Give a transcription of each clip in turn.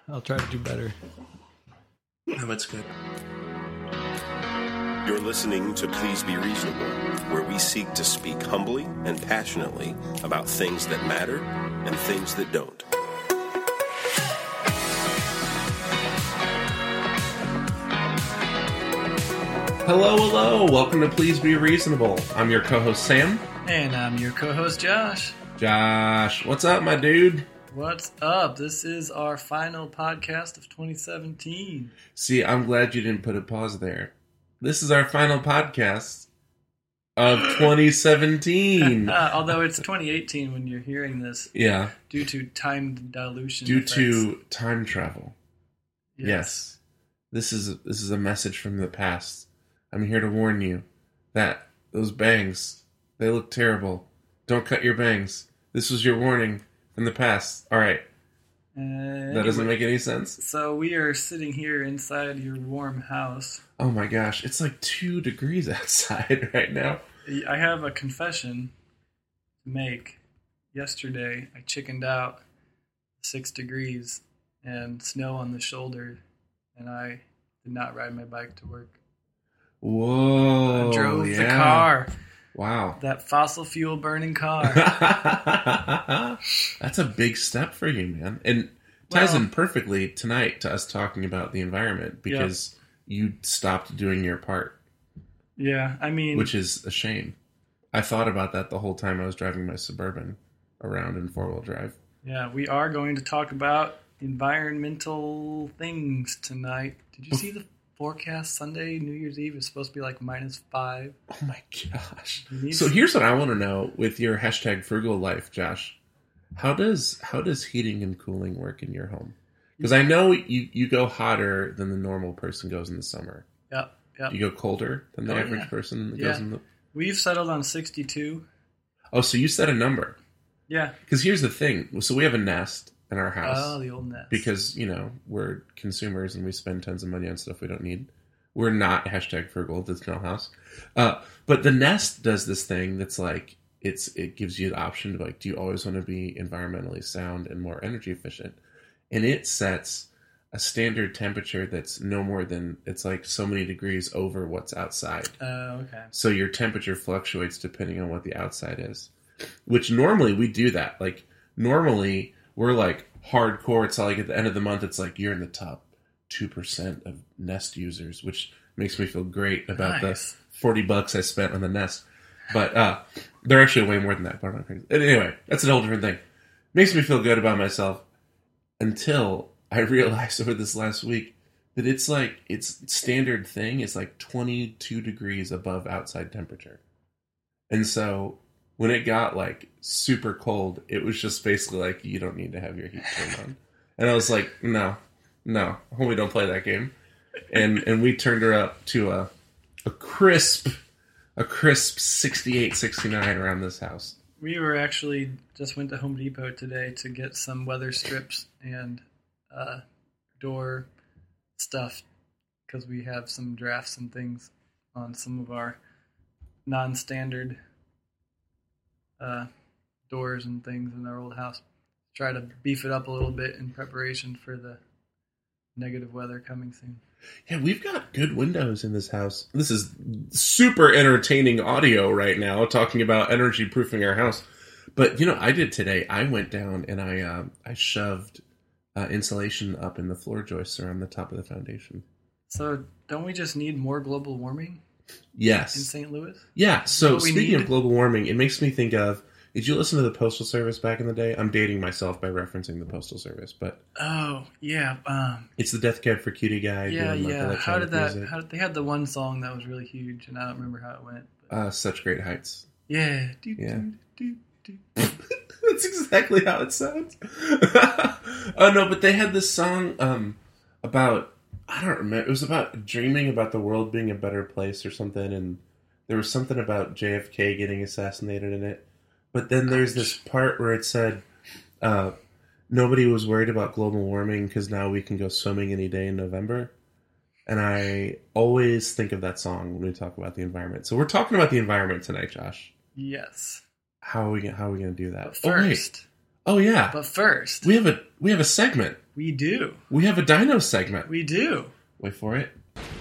I'll try to do better. No, it's good. You're listening to Please Be Reasonable, where we seek to speak humbly and passionately about things that matter and things that don't. Hello. Welcome to Please Be Reasonable. I'm your co-host, Sam. And I'm your co-host, Josh. Josh, what's up, my dude? What's up? This is our final podcast of 2017. See, I'm glad you didn't put a pause there. This is our final podcast of 2017. Although it's 2018 when you're hearing this. Yeah. Due to time dilution. Due to time travel. Yes. This is a message from the past. I'm here to warn you that those bangs, they look terrible. Don't cut your bangs. This was your warning from the past. All right. That doesn't make any sense. So we are sitting here inside your warm house. Oh my gosh, it's like 2 degrees outside right now. I have a confession to make. Yesterday, I chickened out 6 degrees and snow on the shoulder, and I did not ride my bike to work. Whoa. I drove the car. Wow. That fossil fuel burning car. That's a big step for you, man. And ties in perfectly tonight to us talking about the environment because you stopped doing your part. Yeah, I mean... Which is a shame. I thought about that the whole time I was driving my Suburban around in 4-wheel drive. Yeah, we are going to talk about environmental things tonight. Did you see the forecast? Sunday, New Year's Eve is supposed to be like -5. Oh my gosh. So here's what I want to know with your hashtag frugal life, Josh. How does heating and cooling work in your home? Because I know you go hotter than the normal person goes in the summer. Yep. You go colder than the average person goes in the... We've settled on 62. Oh, so you set a number. Yeah. Because here's the thing. So we have a Nest in our house. Oh, the old Nest. Because, we're consumers and we spend tons of money on stuff we don't need. We're not hashtag frugal at this house. But the Nest does this thing that's like, it gives you the option to like, do you always want to be environmentally sound and more energy efficient? And it sets a standard temperature that's no more than, it's like so many degrees over what's outside. Oh, okay. So your temperature fluctuates depending on what the outside is. Which normally we do that. Like, normally we're like hardcore. It's like at the end of the month, it's like you're in the top 2% of Nest users, which makes me feel great about the $40 I spent on the Nest. But they're actually way more than that. But I'm not crazy. Anyway, that's a whole different thing. Makes me feel good about myself until I realized over this last week that it's like its standard thing is like 22 degrees above outside temperature. And so when it got like super cold, it was just basically like, you don't need to have your heat turned on. And I was like, no, we don't play that game. And we turned her up to a crisp 68, 69 around this house. We were actually just went to Home Depot today to get some weather strips and door stuff because we have some drafts and things on some of our non-standard doors and things in our old house. Try to beef it up a little bit in preparation for the negative weather coming soon. Yeah, we've got good windows in this house. This is super entertaining audio right now, talking about energy proofing our house. But I did today. I went down and I shoved insulation up in the floor joists around the top of the foundation. So don't we just need more global warming? Yes. In St. Louis? Yeah. So speaking of global warming, it makes me think of, did you listen to the Postal Service back in the day? I'm dating myself by referencing the Postal Service, but... Oh, yeah. It's the Death Cab for Cutie guy. Yeah. How did they had the one song that was really huge, and I don't remember how it went. Such Great Heights. Yeah. That's exactly how it sounds. Oh, no, but they had this song about... I don't remember. It was about dreaming about the world being a better place or something, and there was something about JFK getting assassinated in it. But then there's this part where it said nobody was worried about global warming because now we can go swimming any day in November. And I always think of that song when we talk about the environment. So we're talking about the environment tonight, Josh. Yes. How are we going to do that? But first. Oh yeah. But first. We have a segment. We do. We have a dino segment. We do. Wait for it.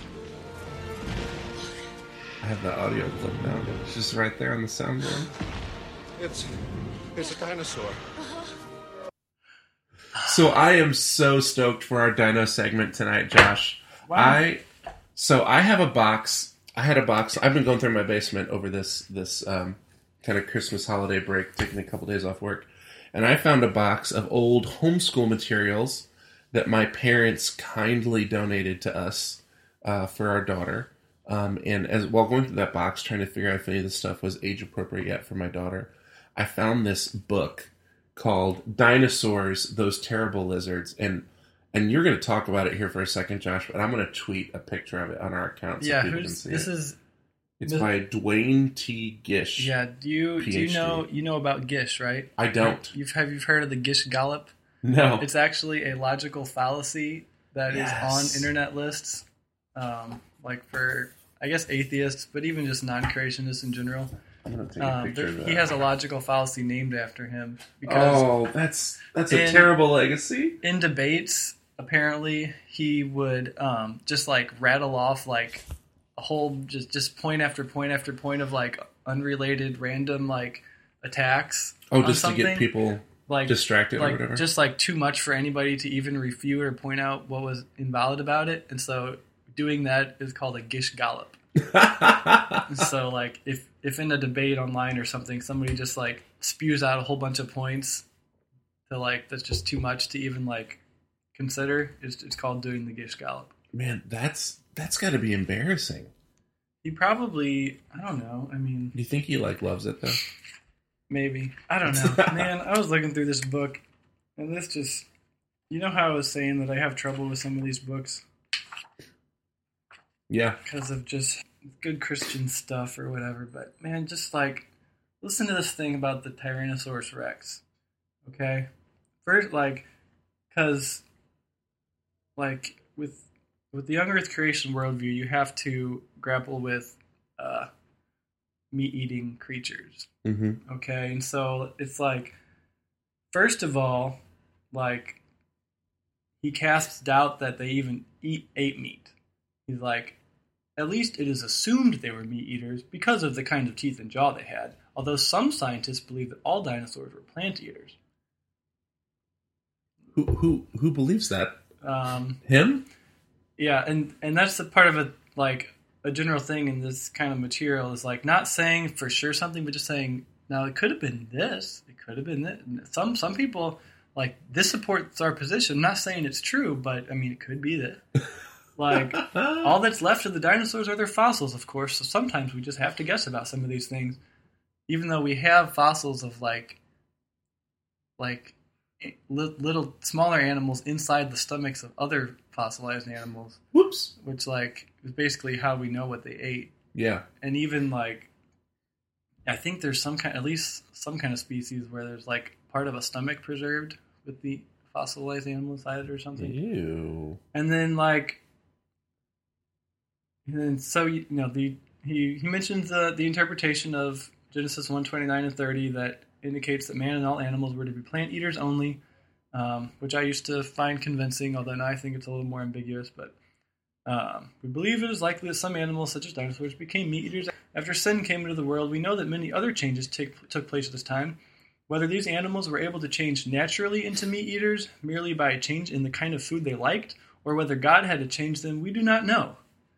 I have the audio clip now. It's just right there on the soundboard. It's a dinosaur. So I am so stoked for our dino segment tonight, Josh. Wow. I have a box. I had a box. I've been going through my basement over this kind of Christmas holiday break, taking a couple days off work, and I found a box of old homeschool materials that my parents kindly donated to us for our daughter. And while going through that box, trying to figure out if any of this stuff was age appropriate yet for my daughter, I found this book called Dinosaurs, Those Terrible Lizards. And you're going to talk about it here for a second, Josh, but I'm going to tweet a picture of it on our account so people can see it. It's by Dwayne T. Gish. Yeah, do you know about Gish, right? I don't. You've heard of the Gish Gallop? No. It's actually a logical fallacy that is on internet lists, like for, I guess, atheists, but even just non-creationists in general. I'm going to take a picture of that. He has a logical fallacy named after him. Because that's a terrible legacy. In debates, apparently, he would just like rattle off like a whole just point after point after point of like unrelated random like attacks. Just to get people like distracted or whatever. Just like too much for anybody to even refute or point out what was invalid about it. And so doing that is called a Gish Gallop. So like if in a debate online or something, somebody just like spews out a whole bunch of points to like that's just too much to even like consider, it's called doing the Gish Gallop. Man, that's got to be embarrassing. He probably, I don't know. I mean, do you think he like loves it though? Maybe. I don't know. Man, I was looking through this book, and this just, you know how I was saying that I have trouble with some of these books? Yeah. Because of just good Christian stuff or whatever. But man, just like, listen to this thing about the Tyrannosaurus Rex. Okay? First, like, because, like, with the young Earth creation worldview, you have to grapple with meat-eating creatures. Mm-hmm. Okay? And so it's like, first of all, like, he casts doubt that they even ate meat. He's like, at least it is assumed they were meat eaters because of the kind of teeth and jaw they had, although some scientists believe that all dinosaurs were plant eaters. Who believes that? Him? Yeah, and that's the part of it, like, a general thing in this kind of material is, like, not saying for sure something, but just saying, now, it could have been this, it could have been that. Some people, like, this supports our position. I'm not saying it's true, but, I mean, it could be that. Like, all that's left of the dinosaurs are their fossils, of course, so sometimes we just have to guess about some of these things. Even though we have fossils of, like little smaller animals inside the stomachs of other fossilized animals. Whoops. Which, like, is basically how we know what they ate. Yeah. And even, like, I think there's at least some kind of species where there's, like, part of a stomach preserved with the fossilized animal inside it or something. Ew. And then, like, so, you know, he mentions the interpretation of Genesis 1:29 and 30 that indicates that man and all animals were to be plant eaters only, which I used to find convincing, although now I think it's a little more ambiguous. But we believe it is likely that some animals, such as dinosaurs, became meat eaters after sin came into the world. We know that many other changes took place at this time. Whether these animals were able to change naturally into meat eaters merely by a change in the kind of food they liked, or whether God had to change them, we do not know.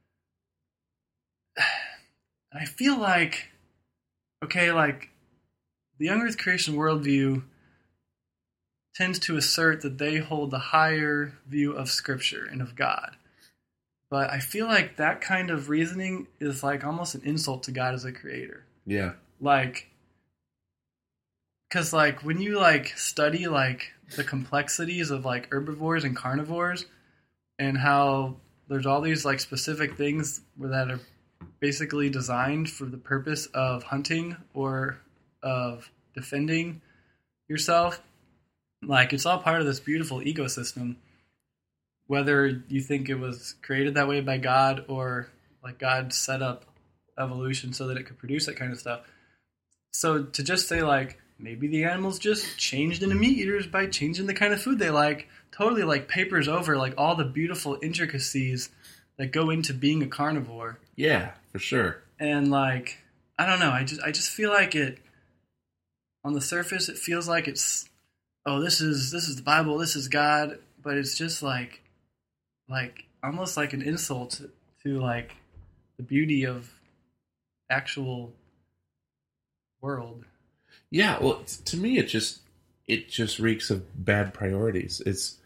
I feel like, okay, like, the young Earth creation worldview tends to assert that they hold the higher view of Scripture and of God. But I feel like that kind of reasoning is like almost an insult to God as a creator. Yeah. Like, because like when you like study like the complexities of like herbivores and carnivores and how there's all these like specific things that are basically designed for the purpose of hunting or of defending yourself, like it's all part of this beautiful ecosystem, whether you think it was created that way by God or like God set up evolution so that it could produce that kind of stuff. So to just say like maybe the animals just changed into meat eaters by changing the kind of food they like totally like papers over like all the beautiful intricacies that go into being a carnivore. Yeah, for sure. And like, I don't know, I just feel like it, on the surface, it feels like it's, oh, this is the Bible, this is God, but it's just like almost like an insult to like the beauty of actual world. Yeah, well, to me, it just reeks of bad priorities.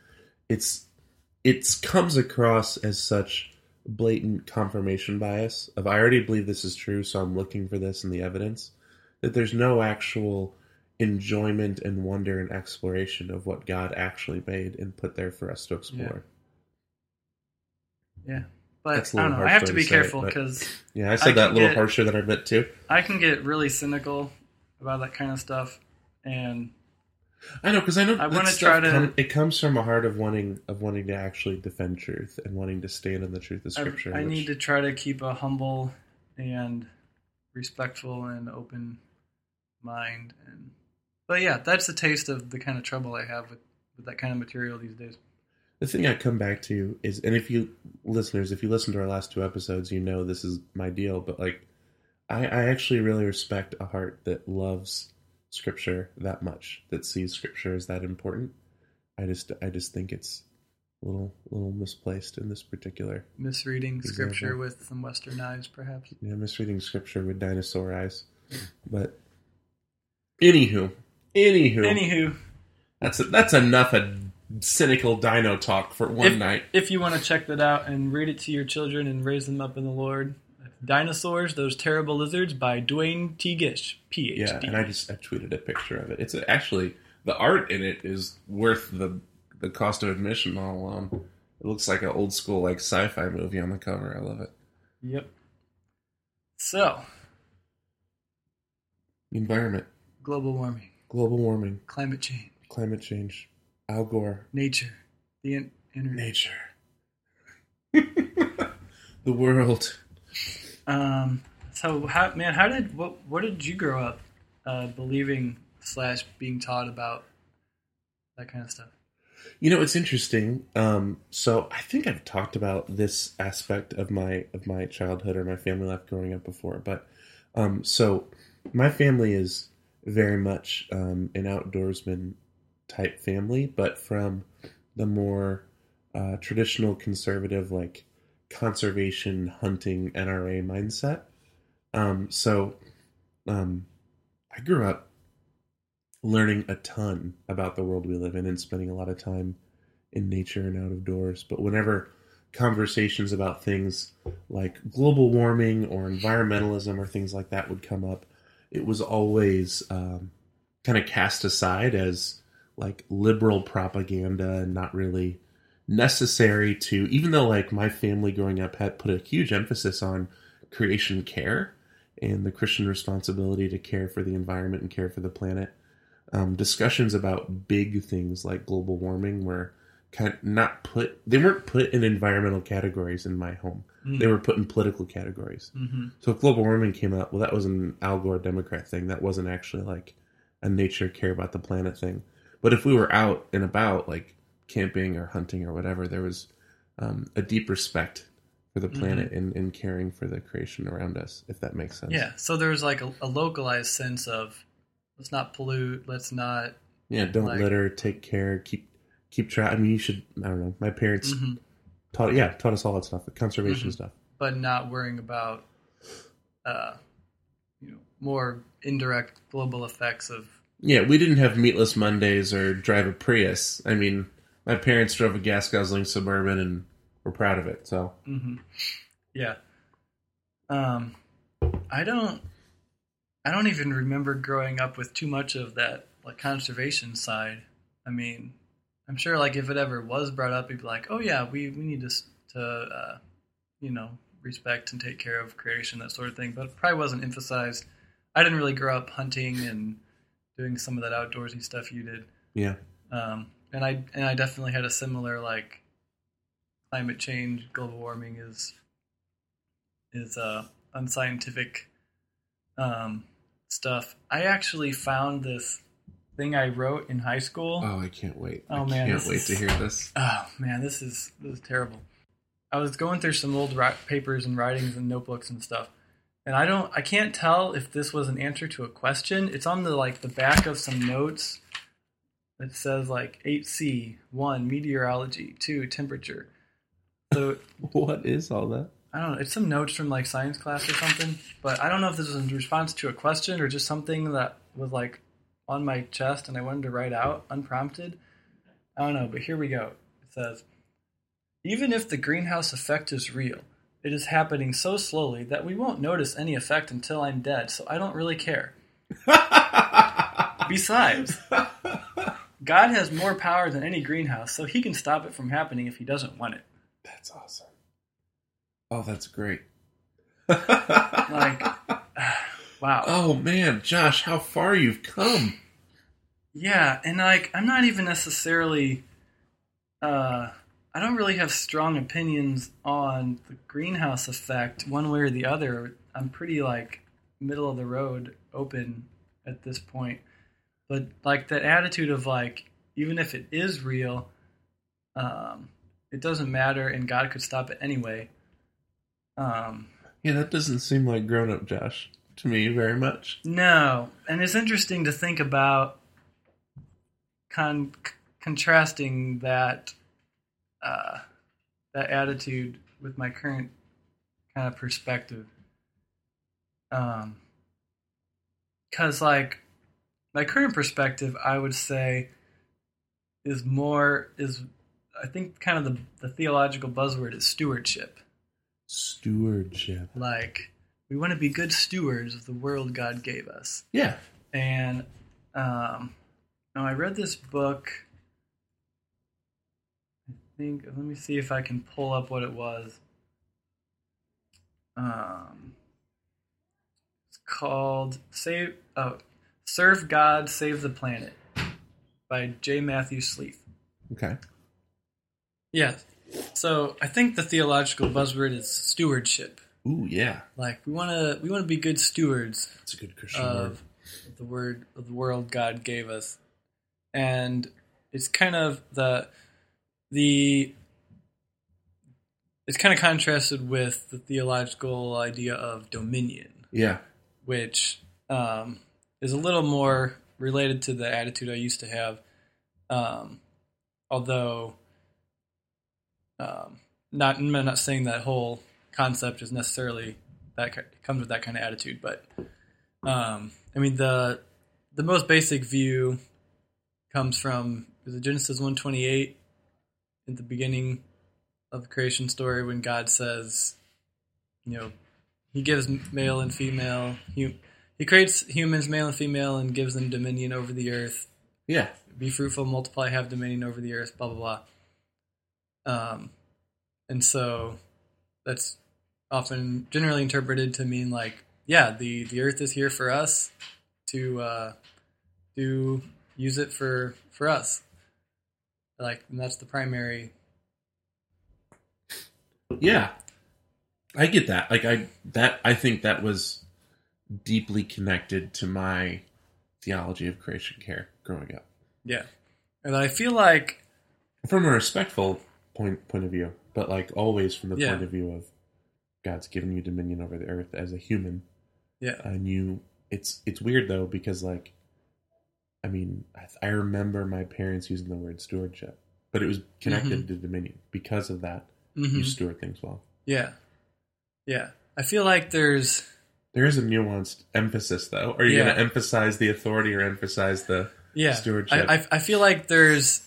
It comes across as such blatant confirmation bias of I already believe this is true, so I'm looking for this in the evidence, that there's no actual enjoyment and wonder and exploration of what God actually made and put there for us to explore. Yeah. But I don't know. I have to be careful because I said that a little harsher than I meant to. I can get really cynical about that kind of stuff, and I know, because I know I want to try to. It comes from a heart of wanting to actually defend truth and wanting to stand in the truth of Scripture. I need to try to keep a humble and respectful and open mind, but yeah, that's a taste of the kind of trouble I have with that kind of material these days. The thing I come back to is, and if you listen to our last 2 episodes, you know this is my deal, but like, I actually really respect a heart that loves Scripture that much, that sees Scripture as that important. I just think it's a little misplaced in this particular misreading example. Scripture with some Western eyes, perhaps. Yeah, misreading Scripture with dinosaur eyes. But anywho, that's enough of cynical dino talk for one night. If you want to check that out and read it to your children and raise them up in the Lord, Dinosaurs, Those Terrible Lizards by Dwayne T. Gish, PhD. Yeah, and I tweeted a picture of it. It's actually, the art in it is worth the cost of admission all alone. It looks like an old school like sci-fi movie on the cover. I love it. Yep. So, environment, global warming, climate change, Al Gore, nature, the internet, nature, the world. So what did you grow up believing / being taught about that kind of stuff? You know, it's interesting. So I think I've talked about this aspect of my childhood or my family life growing up before, but so my family is very much an outdoorsman type family, but from the more traditional conservative, like conservation, hunting, NRA mindset. I grew up learning a ton about the world we live in and spending a lot of time in nature and out of doors. But whenever conversations about things like global warming or environmentalism or things like that would come up, it was always kind of cast aside as like liberal propaganda and not really necessary to, even though like my family growing up had put a huge emphasis on creation care and the Christian responsibility to care for the environment and care for the planet. Discussions about big things like global warming were kind of they weren't put in environmental categories in my home. Mm-hmm. They were put in political categories. Mm-hmm. So if global warming came up, well, that was an Al Gore Democrat thing. That wasn't actually like a nature care about the planet thing. But if we were out and about, like camping or hunting or whatever, there was a deep respect for the planet and caring for the creation around us, if that makes sense. Yeah, so there's like a localized sense of let's not pollute, let's not... Yeah, don't litter, take care, keep track. I mean, you should, I don't know, my parents taught us all that stuff, the conservation stuff. But not worrying about, more indirect global effects of... Yeah, we didn't have meatless Mondays or drive a Prius. I mean, my parents drove a gas-guzzling Suburban and were proud of it, so... Mm-hmm. Yeah. I don't even remember growing up with too much of that like conservation side. I mean, I'm sure like if it ever was brought up, it'd be like, oh yeah, we need to respect and take care of creation, that sort of thing. But it probably wasn't emphasized. I didn't really grow up hunting and doing some of that outdoorsy stuff you did. Yeah. And I definitely had a similar like climate change, global warming is unscientific stuff. I actually found this thing I wrote in high school. Oh, I can't wait. Oh, I man, can't wait to hear this. Oh man, this is terrible. I was going through some old papers and writings and notebooks and stuff, and I can't tell if this was an answer to a question. It's on the back of some notes. It says 8C, 1 meteorology, 2 temperature. So What is all that? I don't know. It's some notes from science class or something, but I don't know if this was in response to a question or just something that was on my chest and I wanted to write out unprompted. I don't know, but here we go. It says, even if the greenhouse effect is real, it is happening so slowly that we won't notice any effect until I'm dead, so I don't really care. Besides, God has more power than any greenhouse, so he can stop it from happening if he doesn't want it. That's awesome. Oh, that's great. Wow. Oh, man, Josh, how far you've come. Yeah, and I'm not even necessarily... I don't really have strong opinions on the greenhouse effect one way or the other. I'm pretty middle of the road open at this point. But that attitude of even if it is real, it doesn't matter and God could stop it anyway. Yeah, that doesn't seem like grown-up Josh to me very much. No, and it's interesting to think about contrasting that attitude with my current kind of perspective. Because my current perspective, I would say, is I think kind of the theological buzzword is stewardship. Stewardship. We want to be good stewards of the world God gave us. Yeah. And now I read this book. Let me see if I can pull up what it was. It's called Serve God, Save the Planet by J. Matthew Sleeth. Okay. Yeah. So I think the theological buzzword is stewardship. Ooh, yeah. We want to be good stewards. That's a good Christian word. Of the world God gave us. And it's kind of it's kind of contrasted with the theological idea of dominion. Yeah. Which is a little more related to the attitude I used to have. Although I'm not saying that whole concept is necessarily comes with that kind of attitude, but the most basic view comes from Genesis 1:28 at the beginning of the creation story when God says, He gives male and female. He creates humans, male and female, and gives them dominion over the earth. Yeah. Be fruitful, multiply, have dominion over the earth, blah, blah, blah. And so that's often generally interpreted to mean the earth is here for us to use it for us. And that's the primary. Yeah. I get that. I think that was deeply connected to my theology of creation care growing up. Yeah. And I feel from a respectful point of view, but always from the point of view of God's given you dominion over the earth as a human. Yeah. And it's weird though, because I remember my parents using the word stewardship, but it was connected to dominion. Because of that, you steward things well. Yeah. Yeah. I feel there is a nuanced emphasis though. Are you going to emphasize the authority or emphasize the stewardship? I feel there's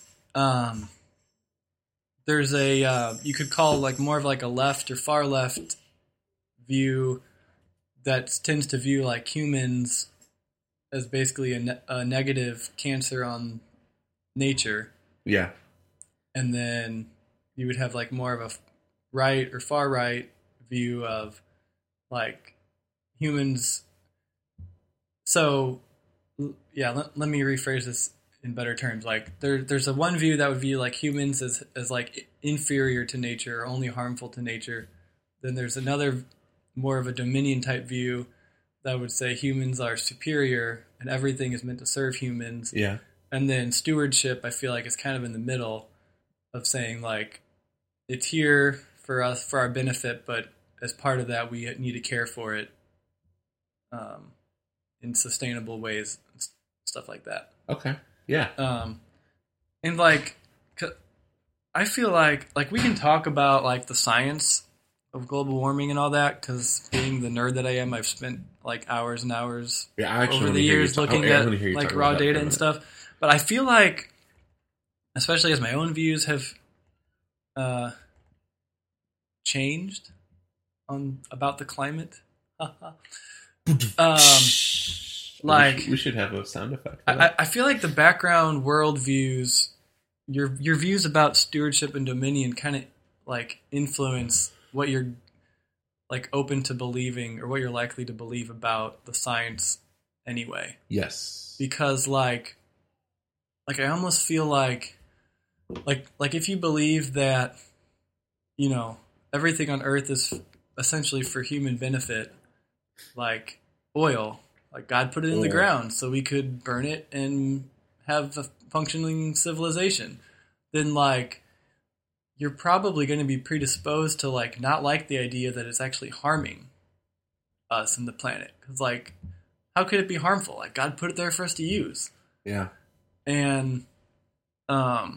a you could call more of a left or far left view that tends to view humans as basically a negative cancer on nature. Yeah. And then you would have more of a right or far right view of humans. So yeah, let me rephrase this in better terms. There's a one view that would view humans as inferior to nature or only harmful to nature. Then there's another more of a dominion type view that would say humans are superior and everything is meant to serve humans. Yeah. And then stewardship, I feel like, is kind of in the middle of saying, like, it's here for us, for our benefit, but as part of that, we need to care for it in sustainable ways, and stuff like that. Okay. Yeah. And, like, I feel like we can talk about, like, the science of global warming and all that, because being the nerd that I am, I've spent, like, hours and hours over the years looking at, like, raw data and stuff. But I feel like, especially as my own views have changed about the climate, like, we should have a sound effect. I feel like the background world views, your views about stewardship and dominion kind of, like, influence what you're, like, open to believing or what you're likely to believe about the science anyway. Yes. Because, like I almost feel like if you believe that, you know, everything on Earth is essentially for human benefit, like oil, like God put it in the ground so we could burn it and have a functioning civilization, then, like, you're probably going to be predisposed to, like, not like the idea that it's actually harming us and the planet. Because, like, how could it be harmful? Like, God put it there for us to use. Yeah. And I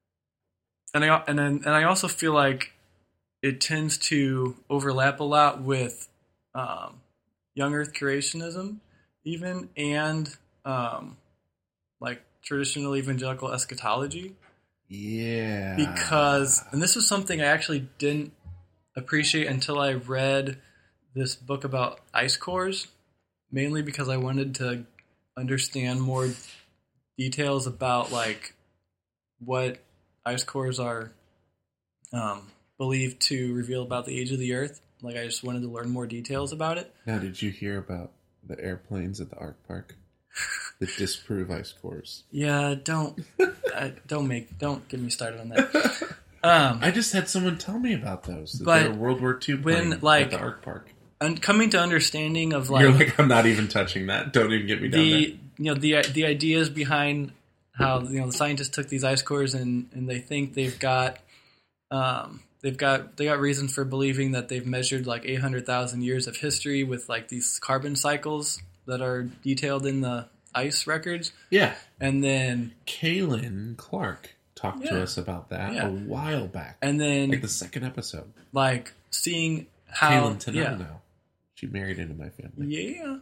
also feel like it tends to overlap a lot with young Earth creationism, even, and like traditional evangelical eschatology. Yeah. Because, and this was something I actually didn't appreciate until I read this book about ice cores, mainly because I wanted to understand more details about, like, what ice cores are believed to reveal about the age of the Earth. Like, I just wanted to learn more details about it. Now, did you hear about the airplanes at the Ark Park that disprove ice cores? Yeah, don't get me started on that. I just had someone tell me about those. That they're World War II plane at the Ark Park. And coming to understanding of, like, you're like, I'm not even touching that. Don't even get me down there. You know, the ideas behind how, you know, the scientists took these ice cores and they think they've got reason for believing that they've measured, like, 800,000 years of history with, like, these carbon cycles that are detailed in the ice records. Yeah. And then Kaylin Clark talked to us about that a while back. And then, like, the second episode. Like, seeing how Kaylin to know now. She married into my family. Yeah.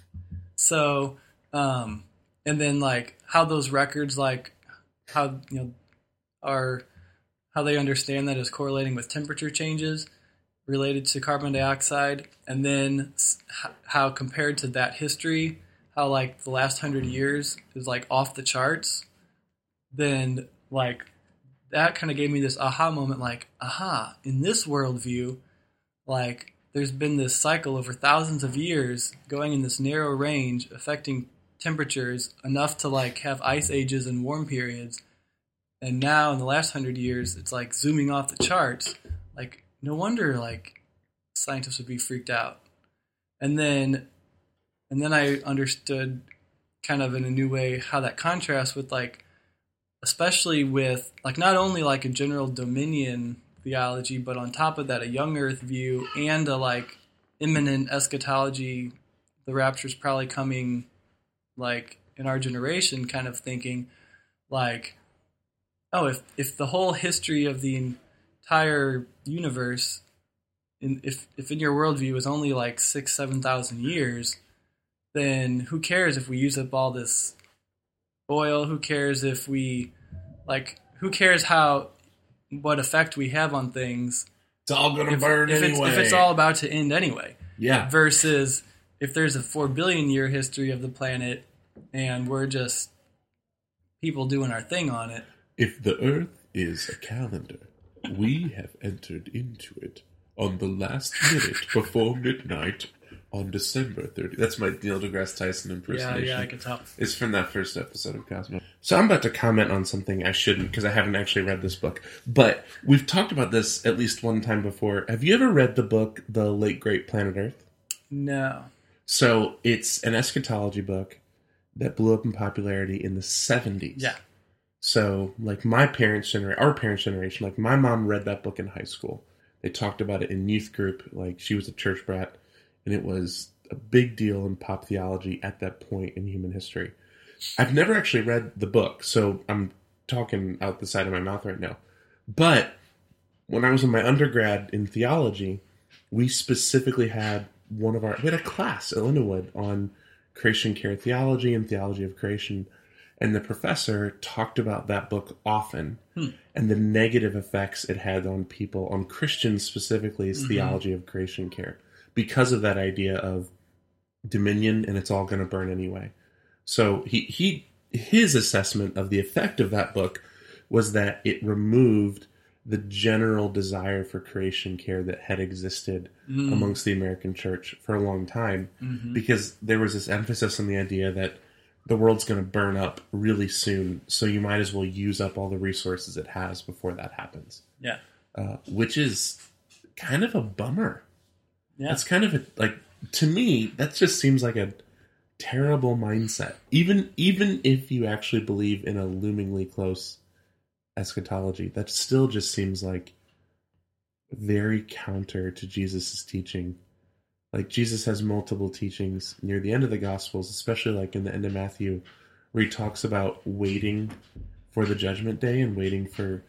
So, and then, like, how those records, like, how, you know, are, how they understand that as correlating with temperature changes related to carbon dioxide, and then how compared to that history, how, like, the last 100 years is, like, off the charts, then, like, that kind of gave me this aha moment, like, in this worldview, like, there's been this cycle over thousands of years going in this narrow range affecting temperatures enough to, like, have ice ages and warm periods. And now in the last 100 years, it's, like, zooming off the charts. Like, no wonder, like, scientists would be freaked out. And then I understood kind of in a new way how that contrasts with, like, especially with, like, not only, like, a general dominion theology, but on top of that, a young Earth view and a, like, imminent eschatology, the rapture's probably coming, like, in our generation kind of thinking, like, oh, if the whole history of the entire universe, if in your worldview is only, like, 6,000-7,000 years, then who cares if we use up all this oil? Who cares if we, like, who cares what effect we have on things? It's all going to burn anyway. If it's all about to end anyway. Yeah. Versus if there's a 4 billion year history of the planet and we're just people doing our thing on it. If the Earth is a calendar, we have entered into it on the last minute before midnight on December 30th. That's my Neil deGrasse Tyson impersonation. Yeah, I can tell. It's from that first episode of Cosmo. So I'm about to comment on something I shouldn't because I haven't actually read this book. But we've talked about this at least one time before. Have you ever read the book, The Late Great Planet Earth? No. So it's an eschatology book that blew up in popularity in the 70s. Yeah. So, like our parents' generation, like my mom read that book in high school. They talked about it in youth group. Like she was a church brat, and it was a big deal in pop theology at that point in human history. I've never actually read the book, so I'm talking out the side of my mouth right now. But when I was in my undergrad in theology, we specifically had we had a class at Lindenwood on creation care theology and theology of creation. And the professor talked about that book often and the negative effects it had on people, on Christians specifically, theology of creation care, because of that idea of dominion and it's all going to burn anyway. So his assessment of the effect of that book was that it removed the general desire for creation care that had existed amongst the American church for a long time, because there was this emphasis on the idea that the world's going to burn up really soon, so you might as well use up all the resources it has before that happens. Yeah. Which is kind of a bummer. Yeah. It's kind of to me, that just seems like a terrible mindset. Even if you actually believe in a loomingly close eschatology, that still just seems like very counter to Jesus' teaching. Like, Jesus has multiple teachings near the end of the Gospels, especially like in the end of Matthew, where he talks about waiting for the judgment day and waiting for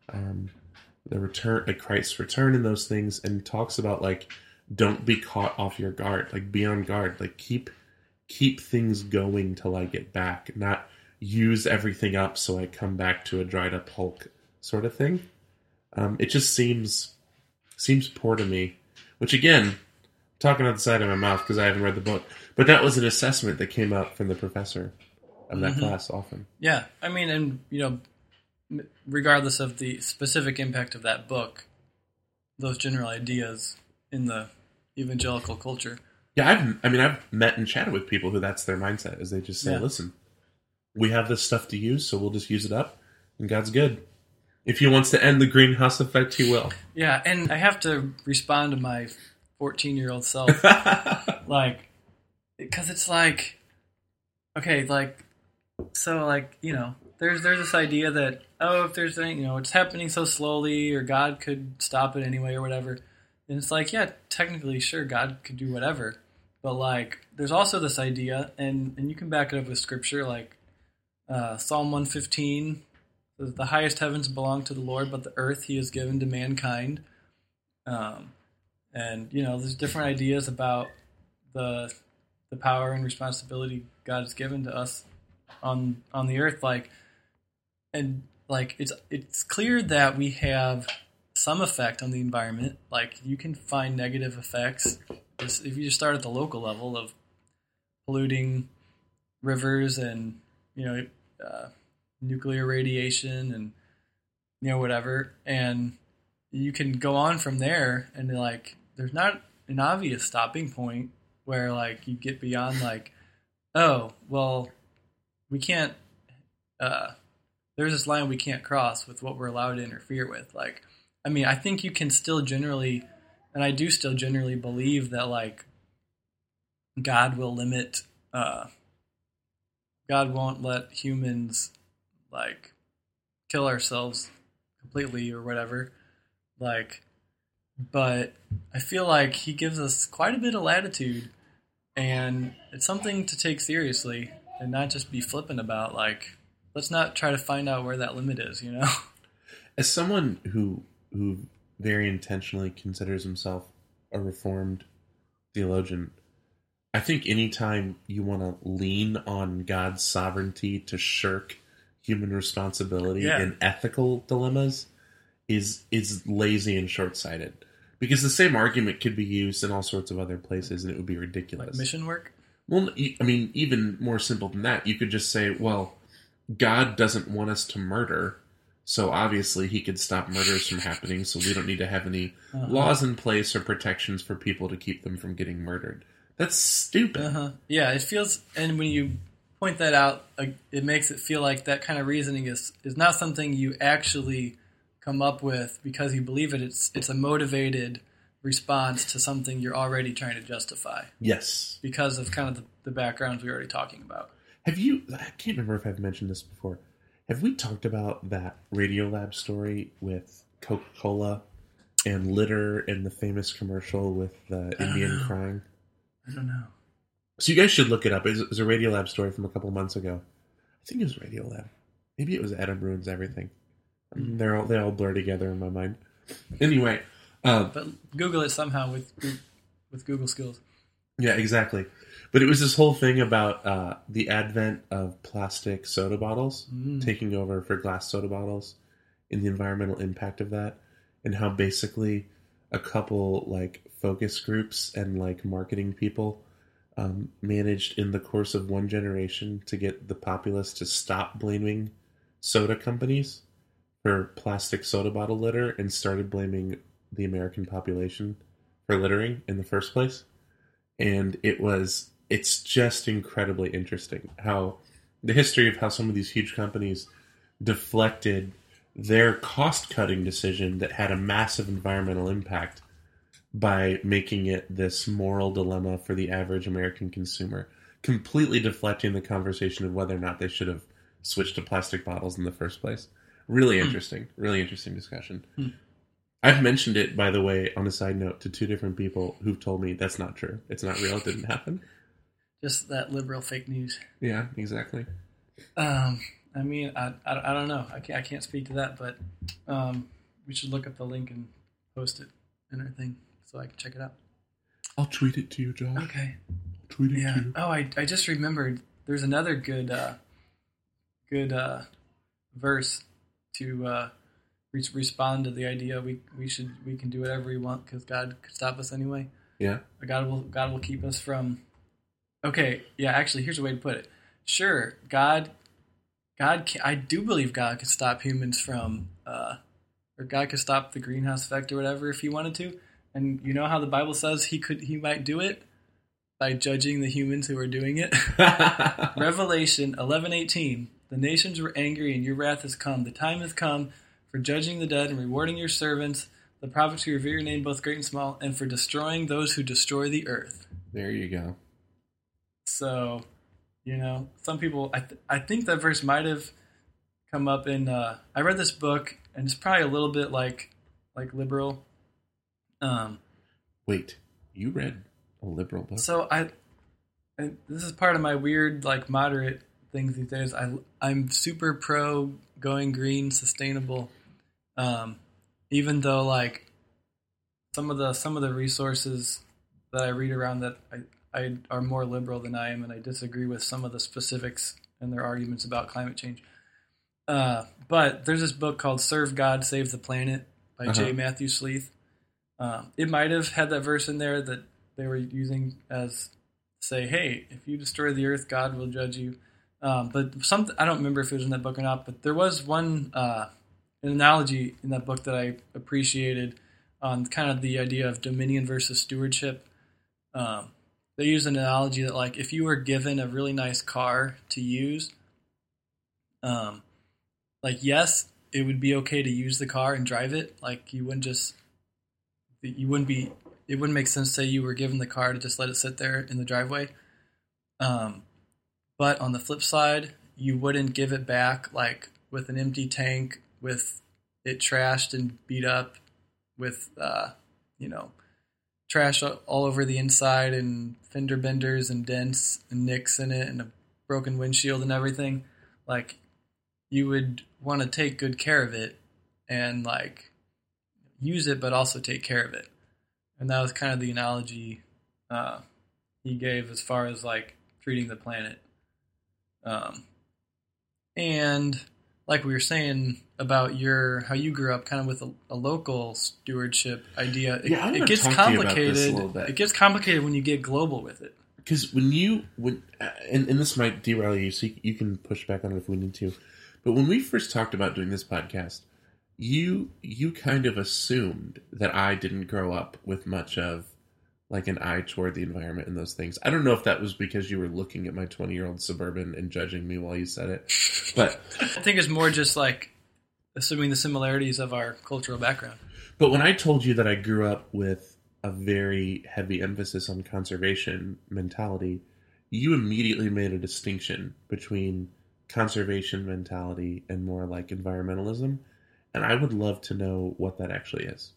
the return, like Christ's return and those things, and talks about like, don't be caught off your guard, like be on guard, like keep things going till I get back, not use everything up so I come back to a dried up Hulk sort of thing. It just seems poor to me, which again, talking out the side of my mouth because I haven't read the book, but that was an assessment that came out from the professor of that class often. Yeah, I mean, and regardless of the specific impact of that book, those general ideas in the evangelical culture. Yeah, I've met and chatted with people who that's their mindset, is they just say, listen, we have this stuff to use, so we'll just use it up, and God's good. If he wants to end the greenhouse effect, he will. Yeah, and I have to respond to my 14-year-old self, like, because it's like, okay, like, so like, there's this idea that, if there's it's happening so slowly, or God could stop it anyway, or whatever. And it's like, yeah, technically, sure, God could do whatever, but like, there's also this idea, and you can back it up with scripture, like Psalm 115. The highest heavens belong to the Lord, but the earth he has given to mankind. And, there's different ideas about the power and responsibility God has given to us on the earth. It's clear that we have some effect on the environment. Like, you can find negative effects if you just start at the local level of polluting rivers and, nuclear radiation and, whatever. And you can go on from there, and like, there's not an obvious stopping point where like you get beyond like, oh, well, we can't, there's this line we can't cross with what we're allowed to interfere with. Like, I mean, I think you can still generally, and I do still generally believe that like God will limit, God won't let humans like kill ourselves completely or whatever. Like, but I feel like he gives us quite a bit of latitude, and it's something to take seriously and not just be flippant about. Like, let's not try to find out where that limit is, As someone who very intentionally considers himself a Reformed theologian, I think anytime you want to lean on God's sovereignty to shirk human responsibility in ethical dilemmas is lazy and short-sighted. Because the same argument could be used in all sorts of other places, and it would be ridiculous. Like mission work? Well, I mean, even more simple than that, you could just say, well, God doesn't want us to murder, so obviously he could stop murders from happening, so we don't need to have any laws in place or protections for people to keep them from getting murdered. That's stupid. Yeah, it feels, and when you point that out, it makes it feel like that kind of reasoning is not something you actually come up with because you believe it. It's a motivated response to something you're already trying to justify Yes. because of kind of the backgrounds we were already talking about. Have you? I can't remember if I've mentioned this before. Have we talked about that Radiolab story with Coca-Cola and litter and the famous commercial with the Indian crying? I don't know. So you guys should look it up. It was a Radiolab story from a couple months ago. I think it was Radiolab. Maybe it was Adam Ruins Everything. They all blur together in my mind. Anyway, But Google it somehow with Google skills. yeah, exactly. But it was this whole thing about the advent of plastic soda bottles taking over for glass soda bottles and the environmental impact of that, and how basically a couple like focus groups and like marketing people managed in the course of one generation to get the populace to stop blaming soda companies for plastic soda bottle litter and started blaming the American population for littering in the first place. And it's just incredibly interesting how the history of how some of these huge companies deflected their cost-cutting decision that had a massive environmental impact by making it this moral dilemma for the average American consumer, completely deflecting the conversation of whether or not they should have switched to plastic bottles in the first place. Really interesting discussion. I've mentioned it, by the way, on a side note, to 2 different people who've told me that's not true. It's not real. It didn't happen. Just that liberal fake news. Yeah, exactly. I mean, I don't know. I can't speak to that, but we should look up the link and post it in our thing so I can check it out. I'll tweet it to you, Josh. Okay. Tweet it Yeah. to you. Oh, I just remembered. There's another good verse to respond to the idea we can do whatever we want because God could stop us anyway. Yeah. God will keep us from. Okay. Yeah. Actually, here's a way to put it. Sure, God can, I do believe God could stop humans from, or God could stop the greenhouse effect or whatever if He wanted to. And you know how the Bible says He might do it by judging the humans who are doing it. Revelation 11:18. The nations were angry, and your wrath has come. The time has come for judging the dead and rewarding your servants, the prophets who revere your name, both great and small, and for destroying those who destroy the earth. There you go. So, you know, some people, I think that verse might have come up in, I read this book, and it's probably a little bit like liberal. Wait, you read a liberal book? So and this is part of my weird, like, moderate things these days. I'm super pro going green, sustainable, even though, like, some of the resources that I read around that I are more liberal than I am, and I disagree with some of the specifics and their arguments about climate change. But there's this book called Serve God, Save the Planet by J. Matthew Sleeth. It might have had that verse in there that they were using as, say, hey, if you destroy the earth, God will judge you. But I don't remember if it was in that book or not, but there was one an analogy in that book that I appreciated on kind of the idea of dominion versus stewardship. They use an analogy that, like, if you were given a really nice car to use, like, yes, it would be okay to use the car and drive it. Like, it wouldn't make sense to say you were given the car to just let it sit there in the driveway. But on the flip side, you wouldn't give it back, like, with an empty tank, with it trashed and beat up, with, trash all over the inside and fender benders and dents and nicks in it and a broken windshield and everything. Like, you would want to take good care of it and, like, use it but also take care of it. And that was kind of the analogy he gave as far as, like, treating the planet. And like we were saying about how you grew up kind of with a local stewardship idea, it gets complicated. It gets complicated when you get global with it. Because and this might derail you, so you can push back on it if we need to. But when we first talked about doing this podcast, you kind of assumed that I didn't grow up with much of, like, an eye toward the environment and those things. I don't know if that was because you were looking at my 20-year-old Suburban and judging me while you said it, but I think it's more just, like, assuming the similarities of our cultural background. But when I told you that I grew up with a very heavy emphasis on conservation mentality, you immediately made a distinction between conservation mentality and more like environmentalism. And I would love to know what that actually is.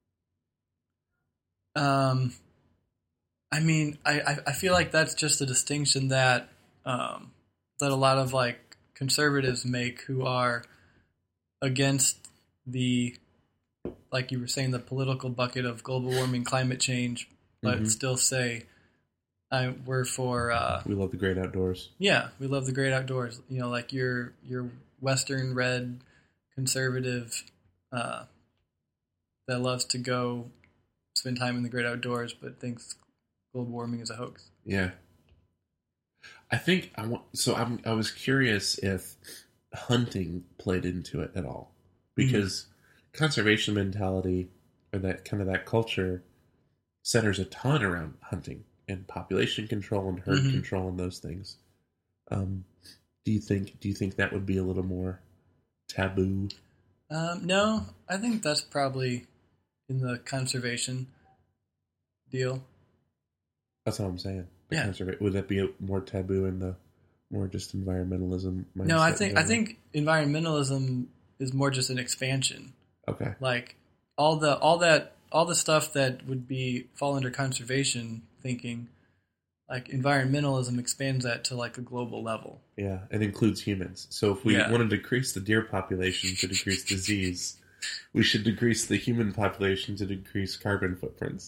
I mean, I feel like that's just a distinction that that a lot of like conservatives make who are against the, like you were saying, the political bucket of global warming, climate change, but still say we're for. We love the great outdoors. Yeah, we love the great outdoors. Like your Western red conservative that loves to go spend time in the great outdoors, but thinks global warming is a hoax. Yeah. I think I was curious if hunting played into it at all, because conservation mentality, or that culture, centers a ton around hunting and population control and herd control and those things. Do you think that would be a little more taboo? No, I think that's probably in the conservation deal. That's what I'm saying. Yeah. Would that be more taboo in the more just environmentalism mindset? No, I think environmentalism is more just an expansion. Okay. Like all the stuff that would fall under conservation thinking, like environmentalism expands that to like a global level. Yeah, it includes humans. So if we want to decrease the deer population to decrease disease, we should decrease the human population to decrease carbon footprints.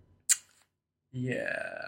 Yeah.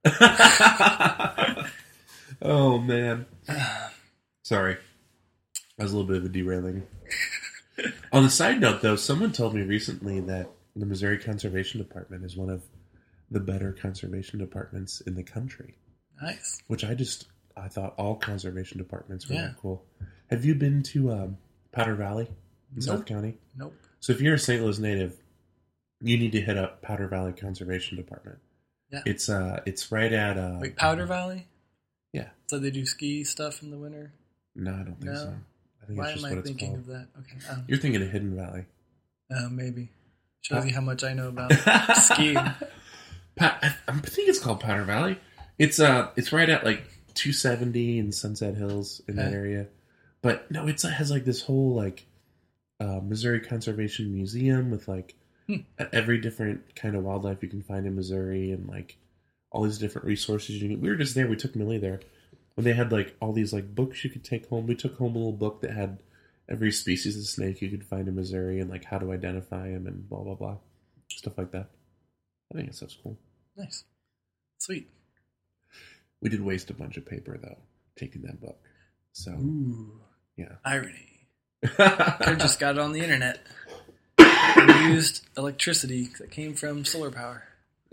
Oh, man. Sorry. That was a little bit of a derailing. On the side note, though, someone told me recently that the Missouri Conservation Department is one of the better conservation departments in the country. Nice. Which I thought all conservation departments were that cool. Have you been to Powder Valley in South County? Nope. So if you're a St. Louis native, you need to hit up Powder Valley Conservation Department. Yeah. It's right at... Wait, Powder Valley? Yeah. So they do ski stuff in the winter? No, I don't think so. I think Why it's just am I what it's thinking called. of that? Okay. You're thinking of Hidden Valley. Maybe. Shows you how much I know about skiing. I think it's called Powder Valley. It's right at like 270 and Sunset Hills in that area. But no, it has like this whole like Missouri Conservation Museum with like every different kind of wildlife you can find in Missouri, and like all these different resources. We were just there. We took Millie there when they had like all these like books you could take home. We took home a little book that had every species of snake you could find in Missouri and like how to identify them and blah blah blah, stuff like that. I think that stuff's cool. Nice, sweet. We did waste a bunch of paper though taking that book. So yeah, irony. Could have just got it on the internet. We used electricity that came from solar power.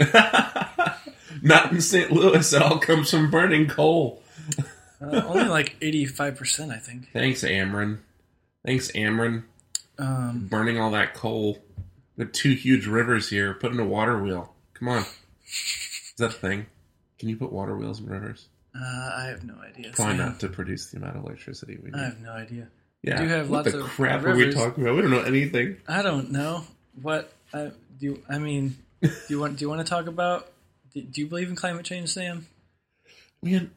Not in St. Louis. It all comes from burning coal. Only like 85%, I think. Thanks, Ameren. Burning all that coal. The two huge rivers here. Put in a water wheel. Come on. Is that a thing? Can you put water wheels in rivers? I have no idea. Probably not to produce the amount of electricity we need. I have no idea. Yeah. We do have what lots the of crap rivers. are we talking about? We don't know anything. I don't know. What do you want to talk about? Do you believe in climate change, Sam? Man,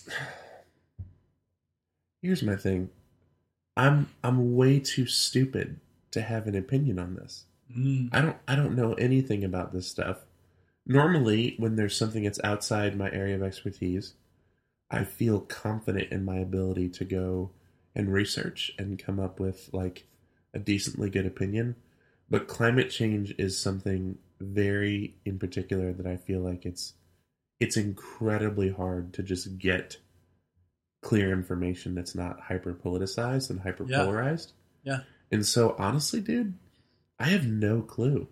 here's my thing. I'm way too stupid to have an opinion on this. I don't know anything about this stuff. Normally, when there's something that's outside my area of expertise, I feel confident in my ability to go and research and come up with like a decently good opinion. But climate change is something very in particular that I feel like it's incredibly hard to just get clear information that's not hyper politicized and hyper polarized. Yeah. And so honestly, dude, I have no clue.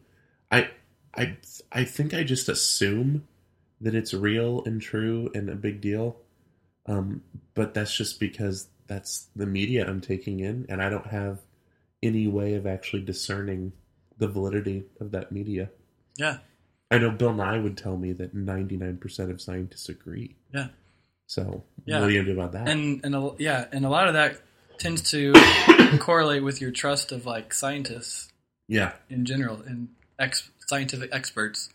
I think I just assume that it's real and true and a big deal. But that's just because that's the media I'm taking in, and I don't have any way of actually discerning the validity of that media. Yeah. I know Bill Nye would tell me that 99% of scientists agree. Yeah. So what are you going to do about that? And a lot of that tends to correlate with your trust of like scientists. Yeah. In general, and scientific experts.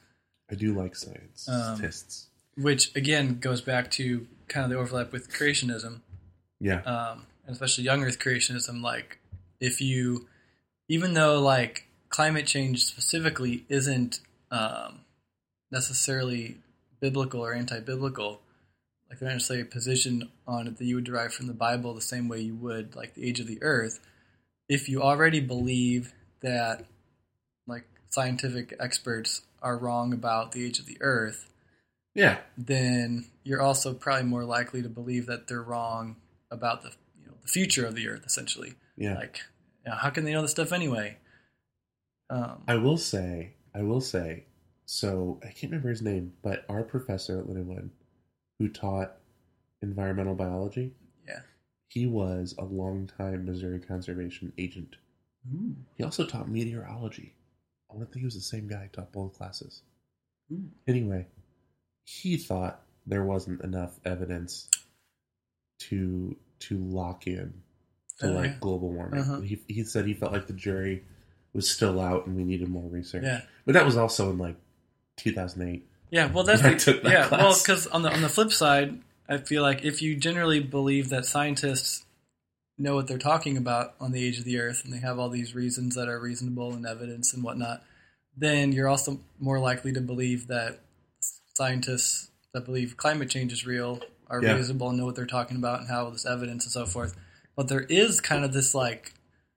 I do like scientists. Which again goes back to kind of the overlap with creationism. Yeah. And especially young Earth creationism. Like, even though like climate change specifically isn't necessarily biblical or anti-biblical, like they're not necessarily a position on it that you would derive from the Bible the same way you would like the age of the Earth. If you already believe that like scientific experts are wrong about the age of the Earth, yeah, then you're also probably more likely to believe that they're wrong about the future of the Earth, essentially. Yeah. Like, how can they know this stuff anyway? I will say, so I can't remember his name, but our professor at Lindenwood, who taught environmental biology, yeah, he was a longtime Missouri conservation agent. Ooh. He also taught meteorology. I want to think it was the same guy who taught both classes. Ooh. Anyway, he thought there wasn't enough evidence to lock in to global warming. Uh-huh. He said he felt like the jury was still out and we needed more research. Yeah. But that was also in like 2008. Yeah, well, that's I took that class. Well, because on the flip side, I feel like if you generally believe that scientists know what they're talking about on the age of the Earth and they have all these reasons that are reasonable and evidence and whatnot, then you're also more likely to believe that scientists that believe climate change is real are reasonable and know what they're talking about and how this evidence and so forth. But there is kind of this like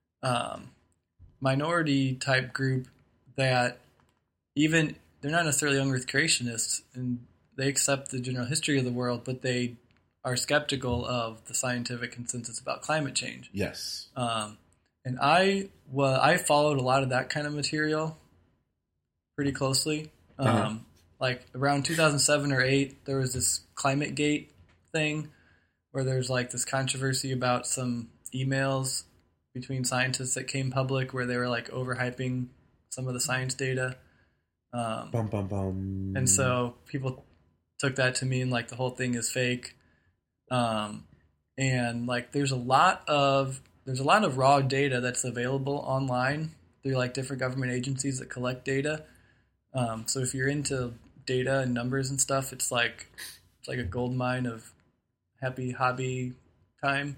minority type group that even they're not necessarily young Earth creationists and they accept the general history of the world, but they are skeptical of the scientific consensus about climate change. Yes. And I followed a lot of that kind of material pretty closely. Like around 2007 or 8, there was this ClimateGate thing where there's like this controversy about some emails between scientists that came public where they were like overhyping some of the science data. And so people took that to mean like the whole thing is fake. And like there's a lot of raw data that's available online through like different government agencies that collect data. So if you're into data and numbers and stuff, it's like a gold mine of happy hobby time.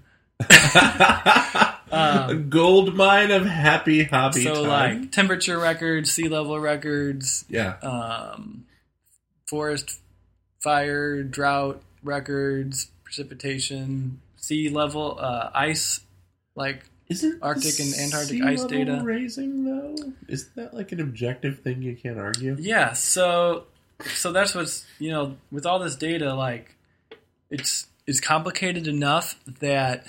A gold mine of happy hobby time. So like temperature records, sea level records, forest fire, drought records, precipitation, sea level, ice, like isn't Arctic and Antarctic ice data. Raising though, isn't that like an objective thing you can't argue? Yeah, so that's what's with all this data, like it's complicated enough that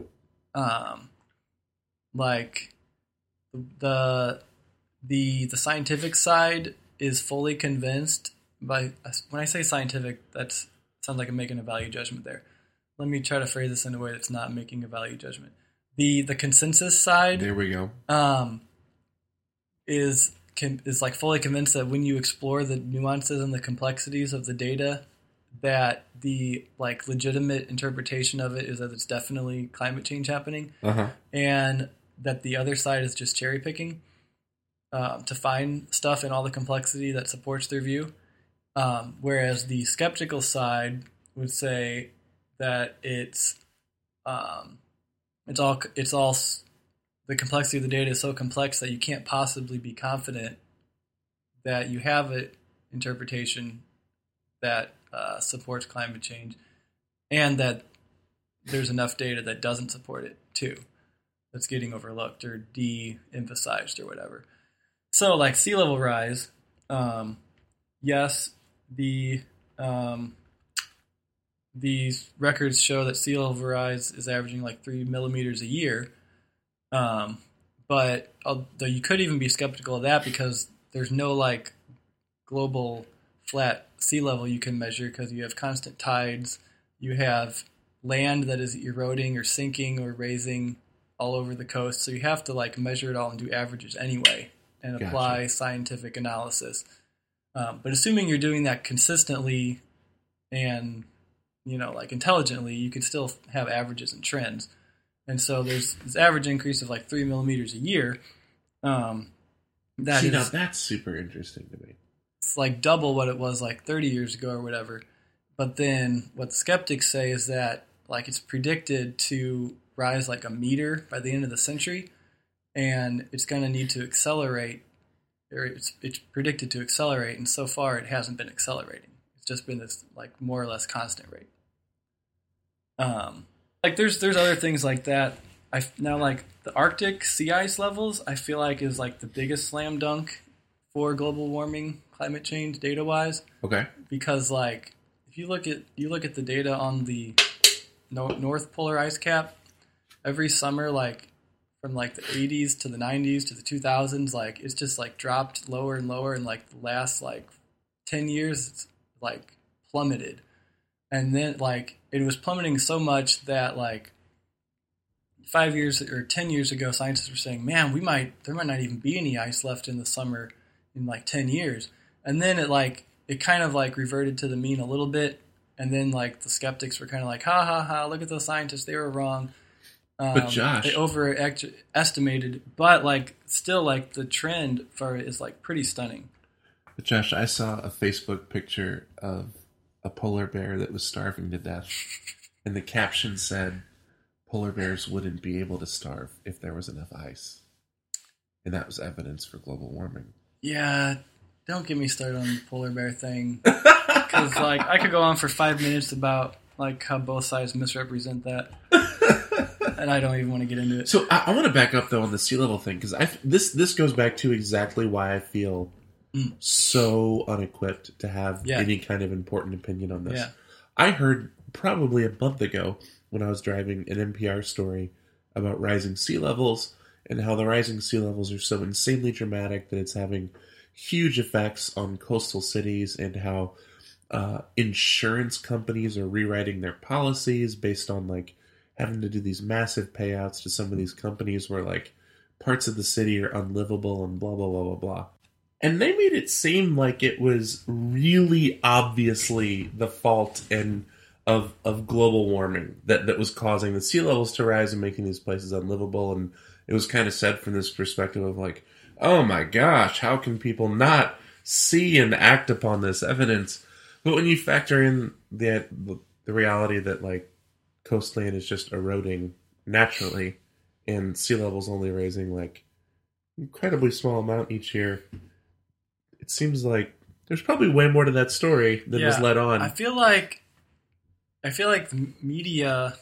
like the scientific side is fully convinced by, when I say scientific, that sounds like I'm making a value judgment there. Let me try to phrase this in a way that's not making a value judgment. The consensus side, there we go, is like fully convinced that when you explore the nuances and the complexities of the data, that the like legitimate interpretation of it is that it's definitely climate change happening, and that the other side is just cherry picking to find stuff in all the complexity that supports their view. Whereas the skeptical side would say that it's all the complexity of the data is so complex that you can't possibly be confident that you have an interpretation that supports climate change, and that there's enough data that doesn't support it too, that's getting overlooked or de-emphasized or whatever. So like sea level rise, yes, these records show that sea level rise is averaging like 3 millimeters a year. But although you could even be skeptical of that because there's no like global flat sea level you can measure because you have constant tides, you have land that is eroding or sinking or raising all over the coast. So you have to like measure it all and do averages anyway and apply scientific analysis. But assuming you're doing that consistently and, like intelligently, you could still have averages and trends. And so there's this average increase of like 3 millimeters a year. Now that's super interesting to me. it's like double what it was like 30 years ago or whatever. But then what the skeptics say is that like it's predicted to rise like a meter by the end of the century, and it's going to need to accelerate, or it's predicted to accelerate, and so far it hasn't been accelerating. It's just been this like more or less constant rate. Like there's other things like that. Now like the Arctic sea ice levels, I feel like is like the biggest slam dunk for global warming, climate change data wise. Okay. Because like if you look at the data on the North Polar ice cap, every summer like from like the 80s to the 90s to the 2000s, like it's just like dropped lower and lower, and like the last like 10 years it's like plummeted. And then like it was plummeting so much that like 5 years or 10 years ago, scientists were saying, man, there might not even be any ice left in the summer in like 10 years. And then it kind of like reverted to the mean a little bit. And then like the skeptics were kind of like, ha ha ha, look at those scientists, they were wrong. But Josh, they overestimated, but like still like the trend for it is like pretty stunning. But Josh, I saw a Facebook picture of a polar bear that was starving to death, and the caption said, "Polar bears wouldn't be able to starve if there was enough ice," and that was evidence for global warming. Yeah, don't get me started on the polar bear thing, because like I could go on for 5 minutes about like how both sides misrepresent that. And I don't even want to get into it. So I want to back up though on the sea level thing, because this goes back to exactly why I feel so unequipped to have any kind of important opinion on this. Yeah. I heard probably a month ago when I was driving an NPR story about rising sea levels and how the rising sea levels are so insanely dramatic that it's having huge effects on coastal cities, and how insurance companies are rewriting their policies based on like having to do these massive payouts to some of these companies where like parts of the city are unlivable and blah, blah, blah, blah, blah. And they made it seem like it was really obviously the fault of global warming that was causing the sea levels to rise and making these places unlivable. And it was kind of said from this perspective of like, oh my gosh, how can people not see and act upon this evidence? But when you factor in the reality that like coastline is just eroding naturally, and sea levels only raising like incredibly small amount each year, it seems like there's probably way more to that story than was let on. I feel like the media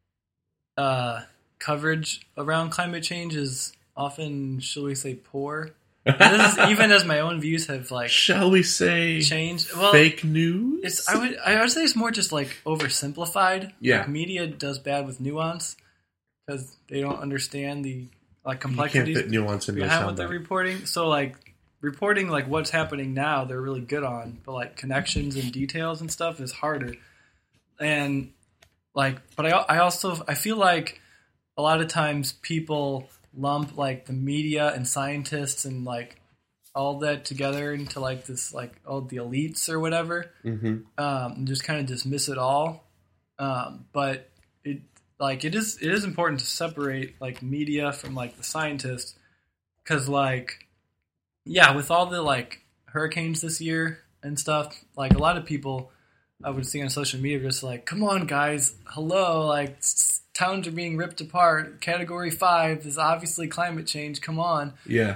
coverage around climate change is often, shall we say, poor. This is, even as my own views have like, shall we say, changed. Well, fake news. I would say it's more just like oversimplified. Yeah, like, media does bad with nuance because they don't understand the like complexities. You can't fit nuance into behind what they're reporting. So like reporting like what's happening now, they're really good on, but like connections and details and stuff is harder. And like, but I feel like a lot of times people lump like the media and scientists and like all that together into like this like the elites or whatever, and just kind of dismiss it all. But it is important to separate like media from like the scientists, because like with all the like hurricanes this year and stuff, like a lot of people I would see on social media just like, come on guys, hello, like towns are being ripped apart. Category 5 is obviously climate change. Come on. Yeah.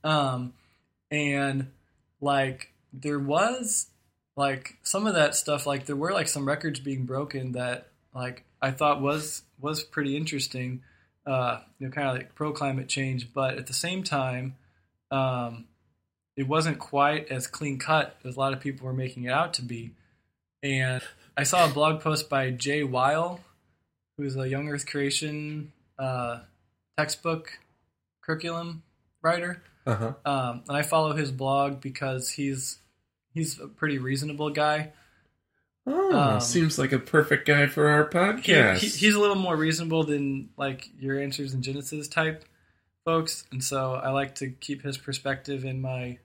And like there was like some of that stuff, like there were like some records being broken that like I thought was pretty interesting, kind of like pro climate change, but at the same time, it wasn't quite as clean cut as a lot of people were making it out to be. And I saw a blog post by Jay Weil, who's a Young Earth Creation textbook curriculum writer. And I follow his blog because he's a pretty reasonable guy. Seems like a perfect guy for our podcast. He's a little more reasonable than like your Answers in Genesis type folks, and so I like to keep his perspective in my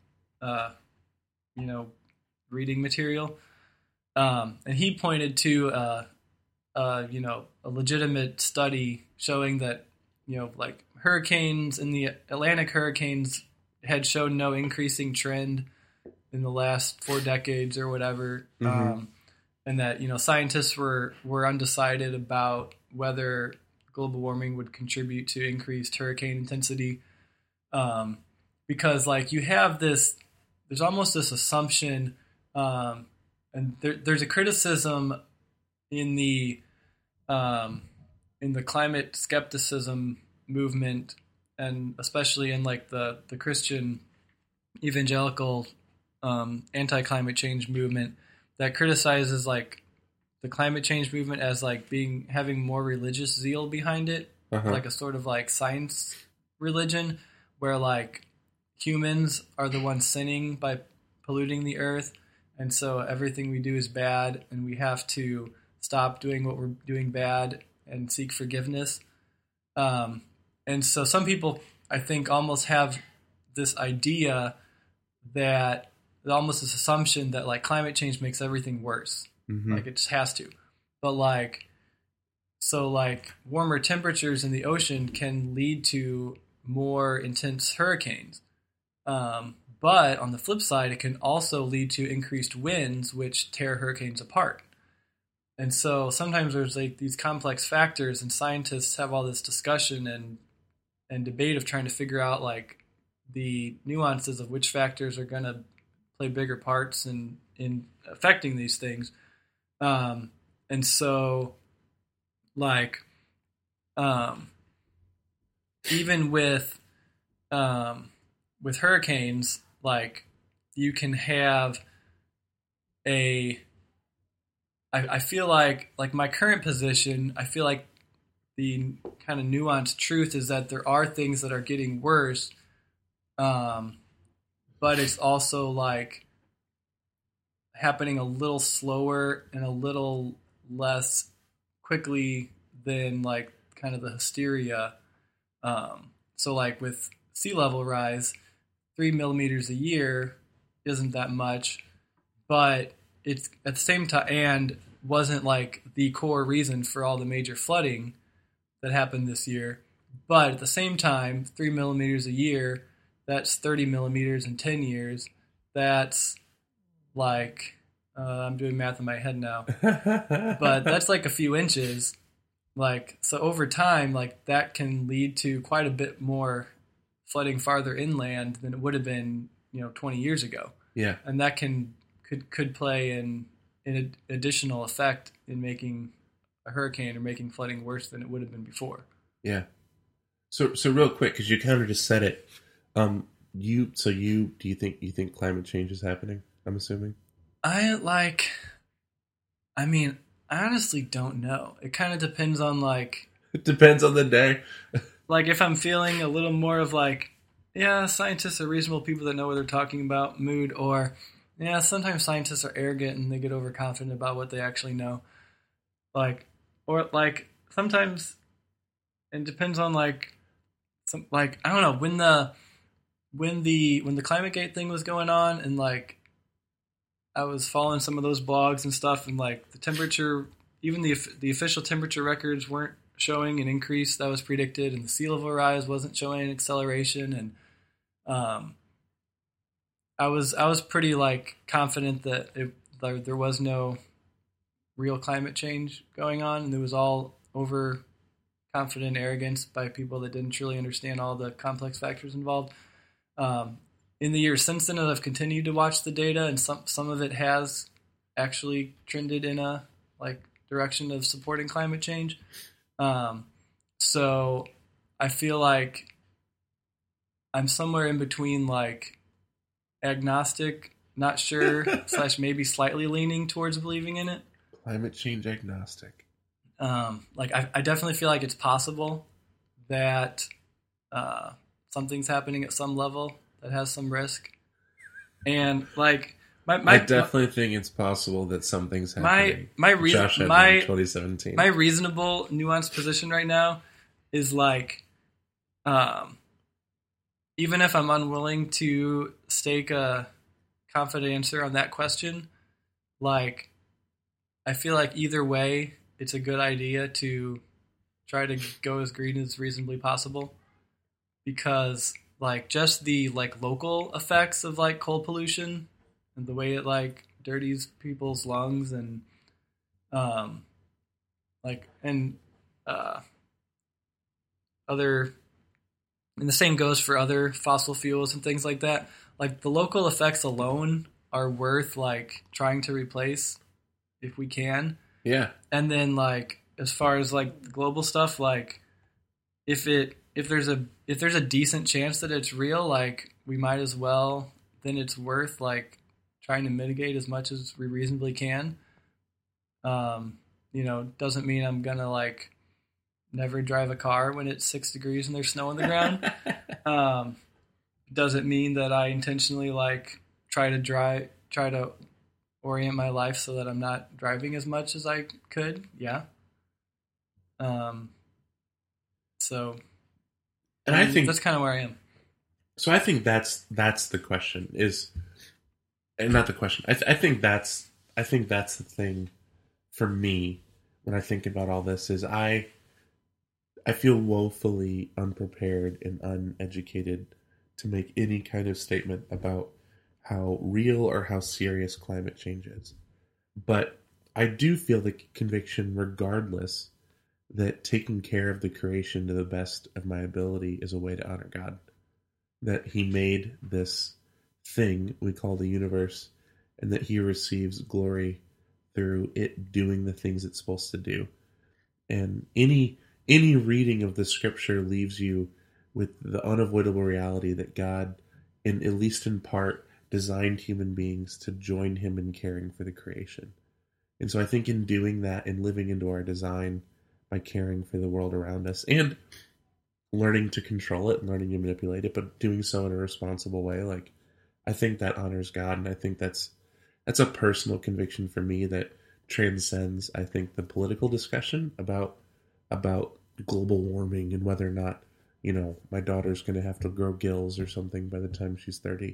reading material. And he pointed to a legitimate study showing that like hurricanes in the Atlantic hurricanes had shown no increasing trend in the last 4 decades or whatever. And that, scientists were undecided about whether global warming would contribute to increased hurricane intensity. Because like you have there's almost this assumption, and there's a criticism in the climate skepticism movement, and especially in like the Christian evangelical anti-climate change movement, that criticizes like the climate change movement as like having more religious zeal behind it, like a sort of like science religion, where like humans are the ones sinning by polluting the earth, and so everything we do is bad, and we have to stop doing what we're doing bad and seek forgiveness. And so some people, I think, almost have this idea that almost this assumption that like climate change makes everything worse. Like it just has to. But like, so like warmer temperatures in the ocean can lead to more intense hurricanes. But on the flip side, it can also lead to increased winds, which tear hurricanes apart. And so sometimes there's like these complex factors, and scientists have all this discussion and debate of trying to figure out like the nuances of which factors are going to play bigger parts in affecting these things. And so like, even with hurricanes, like you can have I feel like my current position, I feel like the kind of nuanced truth is that there are things that are getting worse, but it's also like happening a little slower and a little less quickly than like kind of the hysteria. So like with sea level rise, 3 millimeters a year isn't that much, but it's at the same time, and wasn't like the core reason for all the major flooding that happened this year. But at the same time, 3 millimeters a year, that's 30 millimeters in 10 years. That's like, I'm doing math in my head now, but that's like a few inches. Like, so over time, like that can lead to quite a bit more flooding farther inland than it would have been, 20 years ago. Yeah. And that could play an additional effect in making a hurricane or making flooding worse than it would have been before. Yeah. So real quick, because you kind of just said it, do you think climate change is happening? I'm assuming. I honestly don't know. It kind of depends on like. It depends on the day. Like if I'm feeling a little more of like, yeah, scientists are reasonable people that know what they're talking about mood, or yeah, sometimes scientists are arrogant and they get overconfident about what they actually know. Like, or like sometimes it depends on like some, like, I don't know, when the ClimateGate thing was going on, and like I was following some of those blogs and stuff, and like the temperature, even the official temperature records weren't showing an increase that was predicted, and the sea level rise wasn't showing an acceleration, and I was pretty like confident that there was no real climate change going on, and there was all overconfident arrogance by people that didn't truly understand all the complex factors involved. In the years since then, I've continued to watch the data, and some of it has actually trended in a like direction of supporting climate change. So I feel like I'm somewhere in between like agnostic, not sure, / maybe slightly leaning towards believing in it. Climate change agnostic. Like I definitely feel like it's possible that something's happening at some level that has some risk. And like I definitely think it's possible that something's happening. Josh had in 2017. My reasonable, nuanced position right now is like, even if I'm unwilling to stake a confident answer on that question, like I feel like either way, it's a good idea to try to go as green as reasonably possible, because like just the like local effects of like coal pollution and the way it like dirties people's lungs and other, and the same goes for other fossil fuels and things like that. Like the local effects alone are worth like trying to replace if we can. Yeah. And then like as far as like the global stuff, like if there's a decent chance that it's real, like we might as well, then it's worth like trying to mitigate as much as we reasonably can. Doesn't mean I'm gonna like never drive a car when it's 6 degrees and there's snow on the ground. Doesn't mean that I intentionally like try to orient my life so that I'm not driving as much as I could. Yeah. And I think that's kind of where I am. So I think that's the question and not the question. I think that's the thing for me when I think about all this is I feel woefully unprepared and uneducated to make any kind of statement about how real or how serious climate change is. But I do feel the conviction, regardless, that taking care of the creation to the best of my ability is a way to honor God. That He made this thing we call the universe, and that He receives glory through it doing the things it's supposed to do. And any reading of the scripture leaves you with the unavoidable reality that God, at least in part, designed human beings to join Him in caring for the creation. And so I think in doing that and living into our design by caring for the world around us and learning to control it and learning to manipulate it, but doing so in a responsible way, like I think that honors God, and I think that's a personal conviction for me that transcends, I think, the political discussion about global warming and whether or not, my daughter's going to have to grow gills or something by the time she's 30.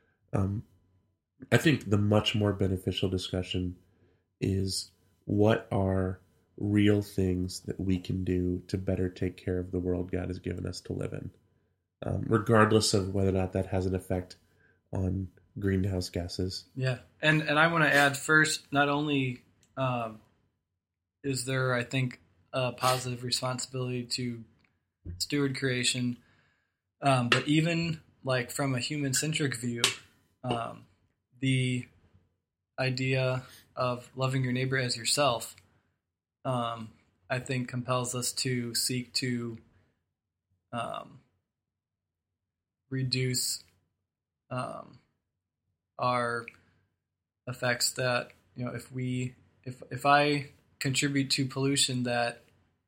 I think the much more beneficial discussion is what are real things that we can do to better take care of the world God has given us to live in, regardless of whether or not that has an effect on greenhouse gases. Yeah, and I want to add first, not only is there, I think, a positive responsibility to steward creation, but even like from a human-centric view, the idea of loving your neighbor as yourself, I think, compels us to seek to reduce our effects. That if I contribute to pollution that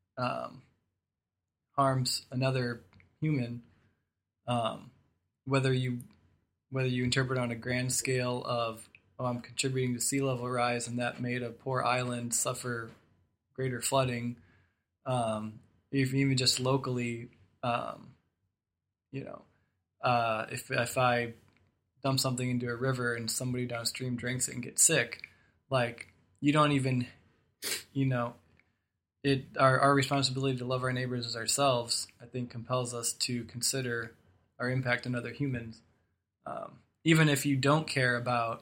harms another human, whether you interpret on a grand scale of, I'm contributing to sea level rise and that made a poor island suffer greater flooding, even just locally, if I dump something into a river and somebody downstream drinks it and gets sick, like you don't even, our responsibility to love our neighbors as ourselves, I think, compels us to consider our impact on other humans. Even if you don't care about,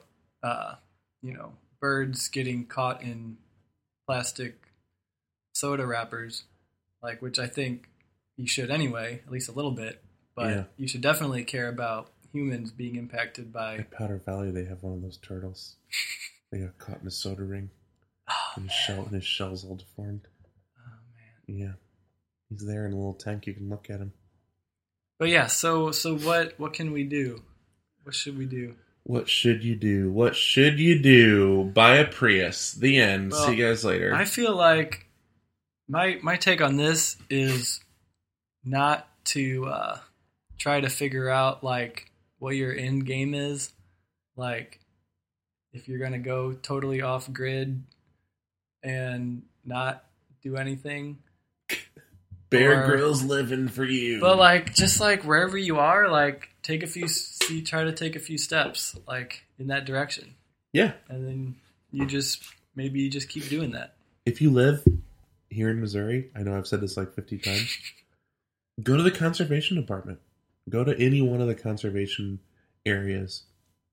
birds getting caught in plastic soda wrappers, like, which I think you should anyway, at least a little bit, but you should definitely care about humans being impacted by... At Powder Valley, they have one of those turtles. They got caught in a soda ring. And his shell's all deformed. Oh, man. Yeah. He's there in a little tank. You can look at him. But yeah, so what can we do? What should we do? What should you do? What should you do? Buy a Prius. The end. Well, see you guys later. I feel like my take on this is not to try to figure out like what your end game is. Like if you're gonna go totally off grid and not do anything. Bear Grylls living for you. But like, just like wherever you are, like try to take a few steps like in that direction. Yeah. And then you just keep doing that. If you live here in Missouri, I know I've said this like 50 times, go to the conservation department. Go to any one of the conservation areas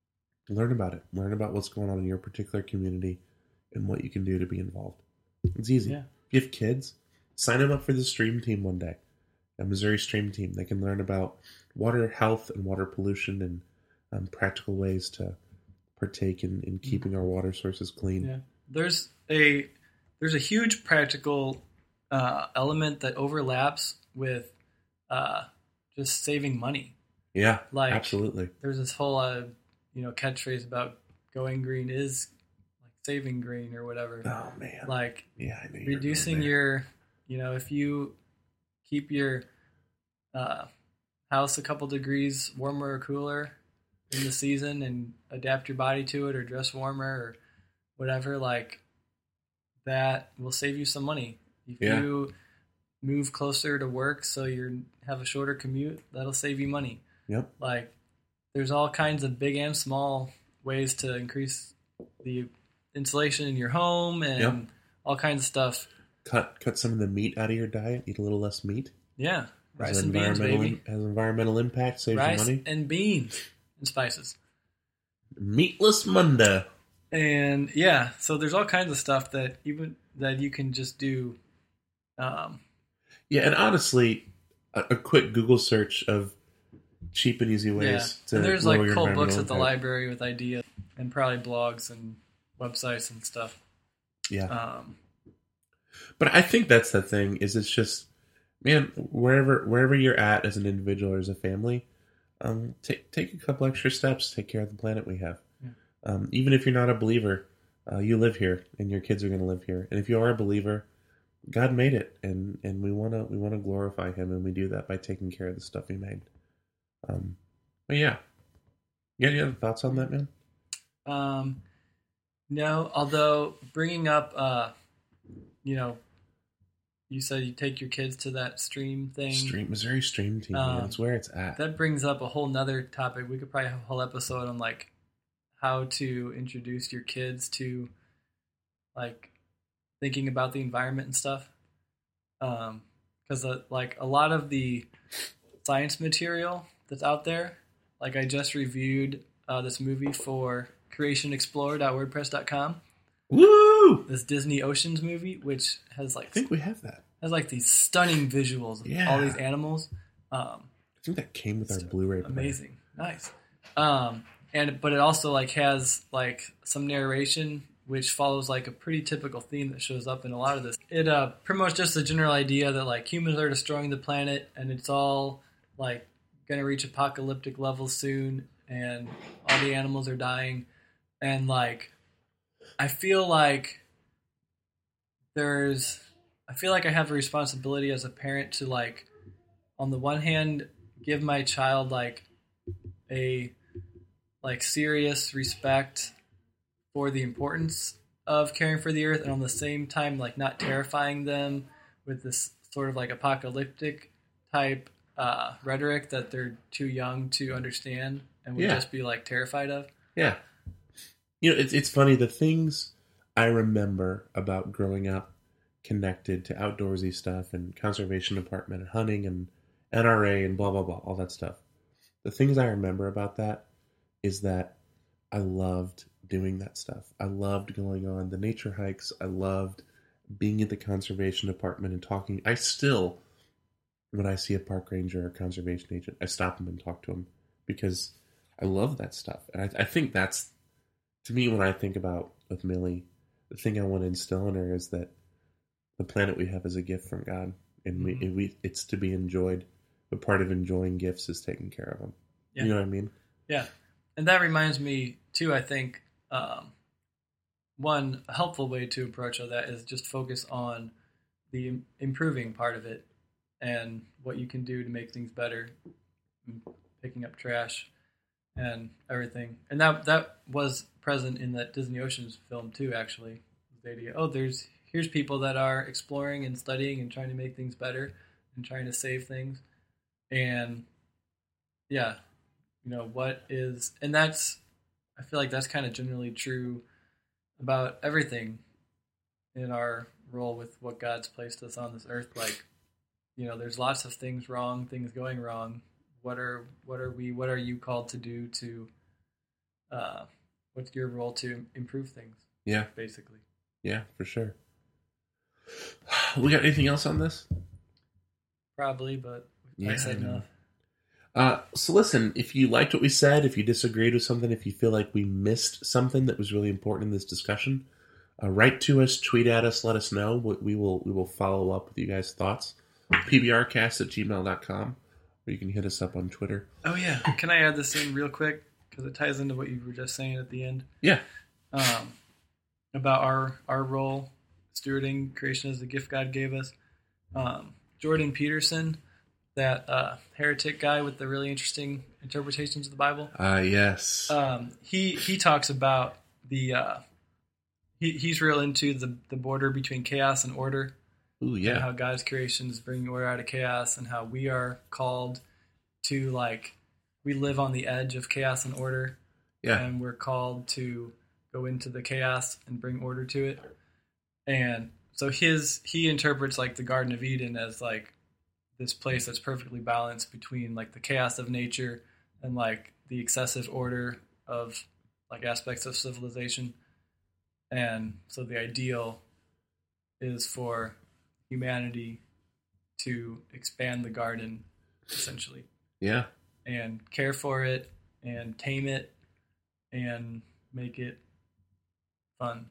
Learn about it. Learn about what's going on in your particular community and what you can do to be involved. It's easy. Yeah. If you have kids, sign them up for the stream team one day. A Missouri stream team. They can learn about water health and water pollution and practical ways to partake in keeping our water sources clean. Yeah. There's a huge practical element that overlaps with just saving money. Yeah, Like, absolutely. There's this whole catchphrase about going green is like saving green or whatever. Oh man. Like, yeah, I know reducing your, if you keep your house a couple degrees warmer or cooler in the season and adapt your body to it or dress warmer or whatever, like that will save you some money. If you move closer to work so you have a shorter commute, that'll save you money. Yep. Like there's all kinds of big and small ways to increase the insulation in your home and all kinds of stuff. Cut some of the meat out of your diet. Eat a little less meat. Yeah. Rice and beans, baby. Has environmental impact, saves you money. Rice and beans and spices. Meatless Monday. And so there's all kinds of stuff that you can just do. And honestly, a quick Google search of cheap and easy ways to and there's lower like your cool environmental books at the impact. library with ideas and probably blogs and websites and stuff. Yeah. But I think that's the thing is it's just, man, wherever you're at as an individual or as a family, take a couple extra steps, take care of the planet we have. Yeah. Even if you're not a believer, you live here and your kids are going to live here. And if you are a believer, God made it, and we want to glorify Him, and we do that by taking care of the stuff He made. But yeah, you got any other thoughts on that, man? No. Although bringing up, you said you take your kids to that stream thing. Missouri stream team. That's where it's at. That brings up a whole nother topic. We could probably have a whole episode on like how to introduce your kids to like thinking about the environment and stuff. Because like a lot of the science material that's out there, like I just reviewed this movie for creationexplorer.wordpress.com. Woo! This Disney Oceans movie, which has like I think we have that. Has like these stunning visuals of all these animals. I think that came with our Blu-ray player. Amazing, nice. But it also like has like some narration which follows like a pretty typical theme that shows up in a lot of this. It pretty much just the general idea that like humans are destroying the planet and it's all like gonna reach apocalyptic levels soon and all the animals are dying and like I feel like I have a responsibility as a parent to like on the one hand give my child like a like serious respect for the importance of caring for the earth and on the same time like not terrifying them with this sort of like apocalyptic type rhetoric that they're too young to understand and would just be like terrified of. Yeah. It's funny, the things I remember about growing up connected to outdoorsy stuff and conservation department and hunting and NRA and blah, blah, blah, all that stuff. The things I remember about that is that I loved doing that stuff. I loved going on the nature hikes. I loved being at the conservation department and talking. I still, when I see a park ranger or conservation agent, I stop them and talk to them because I love that stuff. And I think that's, to me, when I think about with Millie, the thing I want to instill in her is that the planet we have is a gift from God, and it's to be enjoyed. But part of enjoying gifts is taking care of them. Yeah. You know what I mean? Yeah, and that reminds me too. I think one helpful way to approach all that is just focus on the improving part of it and what you can do to make things better, picking up trash and everything. And that was present in that Disney Oceans film too. Actually, the idea. Here's people that are exploring and studying and trying to make things better and trying to save things. And I feel like that's kind of generally true about everything in our role with what God's placed us on this earth. Like, there's lots of things wrong, things going wrong. What are you called to do to what's your role to improve things? Yeah. Basically. Yeah, for sure. We got anything else on this? Probably, but Yeah, I said I know. enough. So listen, if you liked what we said, if you disagreed with something, if you feel like we missed something that was really important in this discussion, write to us, tweet at us, let us know. We will follow up with you guys' thoughts. pbrcast@gmail.com, or you can hit us up on Twitter. Oh yeah, can I add this in real quick because it ties into what you were just saying at the end? Yeah. About our role stewarding creation as the gift God gave us. Jordan Peterson, that heretic guy with the really interesting interpretations of the Bible. Yes. He talks about the he's real into the border between chaos and order. Ooh, yeah. And how God's creations bring order out of chaos, and how we are called to, like, we live on the edge of chaos and order. Yeah. And we're called to go into the chaos and bring order to it. And so he interprets, like, the Garden of Eden as, like, this place that's perfectly balanced between, like, the chaos of nature and, like, the excessive order of, like, aspects of civilization. And so the ideal is for humanity to expand the garden, essentially. Yeah. And care for it and tame it and make it fun.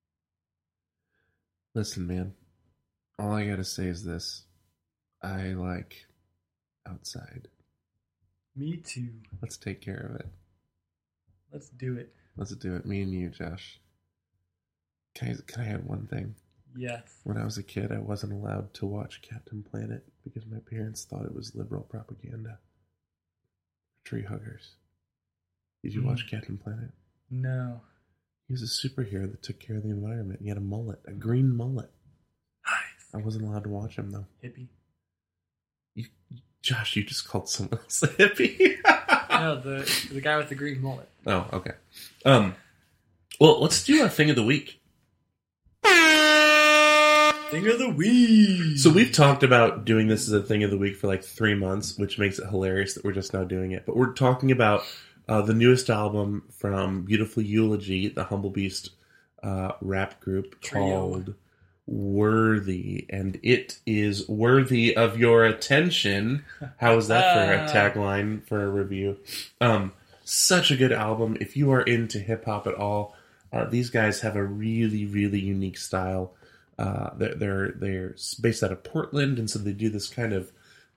Listen, man, all I gotta say is this. I like outside. Me too. Let's take care of it. Let's do it. Let's do it. Me and you, Josh. Can I add one thing? Yes. When I was a kid, I wasn't allowed to watch Captain Planet because my parents thought it was liberal propaganda. Tree huggers. Did you watch Captain Planet? No. He was a superhero that took care of the environment. He had a mullet, a green mullet. Nice. I wasn't allowed to watch him, though. Hippie. Josh, you just called someone else a hippie. No, the guy with the green mullet. Oh, okay. Well, let's do our thing of the week. Thing of the week. So we've talked about doing this as a thing of the week for like 3 months, which makes it hilarious that we're just now doing it. But we're talking about the newest album from Beautiful Eulogy, the Humble Beast rap group called Worthy. And it is worthy of your attention. How is that for a tagline for a review? Such a good album. If you are into hip-hop at all, these guys have a really, really unique style. They're based out of Portland, and so they do this kind of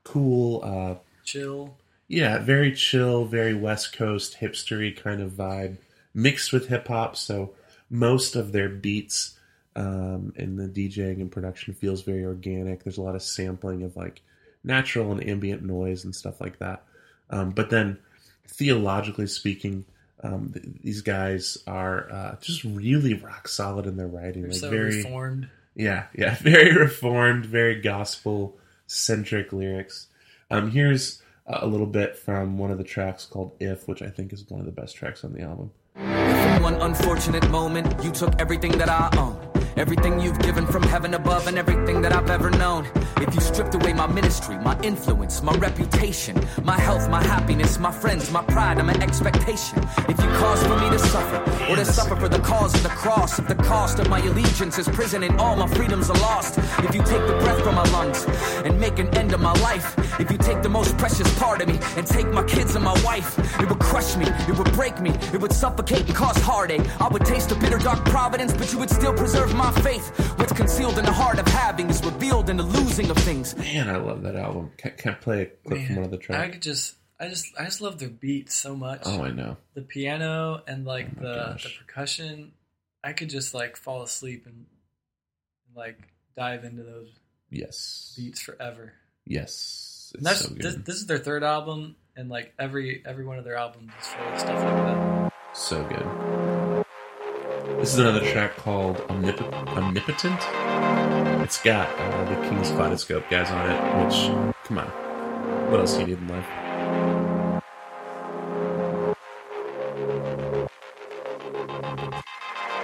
cool, chill. Yeah, very chill, very West Coast hipstery kind of vibe, mixed with hip hop. So most of their beats and the DJing and production feels very organic. There's a lot of sampling of like natural and ambient noise and stuff like that. But then theologically speaking, these guys are just really rock solid in their writing. They're like so very reformed. Yeah, very reformed, very gospel-centric lyrics. Here's a little bit from one of the tracks called If, which I think is one of the best tracks on the album. If in one unfortunate moment you took everything that I own, everything you've given from heaven above and everything that I've ever known, if you stripped away my ministry, my influence, my reputation, my health, my happiness, my friends, my pride, and my expectation, if you caused for me to suffer, or to suffer for the cause of the cross, if the cost of my allegiance is prison and all my freedoms are lost, if you take the breath from my lungs and make an end of my life, if you take the most precious part of me and take my kids and my wife, it would crush me, it would break me, it would suffocate and cause heartache. I would taste the bitter dark providence, but you would still preserve my faith. What's concealed in the heart of having is revealed in the losing of things. Man, I love that album. Can I play a clip from one of the tracks? I just love their beats so much. Oh, I know. The piano and like the gosh. percussion. I could just like fall asleep and like dive into those Yes. beats forever. Yes. And It's so good. this is their third album, and like every one of their albums is full of stuff like that. So good. This is another track called Omnipotent. It's got the King's Kaleidoscope guys on it, which, come on, what else do you need in life?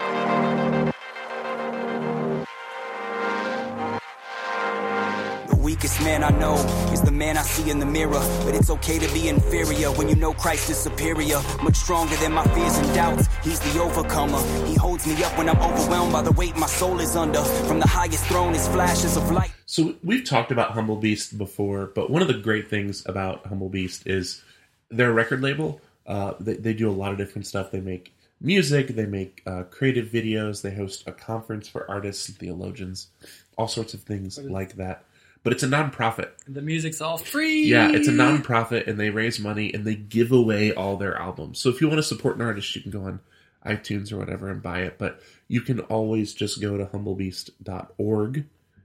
We weakest man I know is the man I see in the mirror. But it's okay to be inferior when you know Christ is superior. Much stronger than my fears and doubts. He's the overcomer. He holds me up when I'm overwhelmed by the weight my soul is under. From the highest throne is flashes of light. So we've talked about Humble Beast before, but one of the great things about Humble Beast is their record label. They do a lot of different stuff. They make music, they make creative videos, they host a conference for artists and theologians, all sorts of things like that. But it's a nonprofit. The music's all free. Yeah, it's a nonprofit, and they raise money, and they give away all their albums. So if you want to support an artist, you can go on iTunes or whatever and buy it. But you can always just go to humblebeast.org.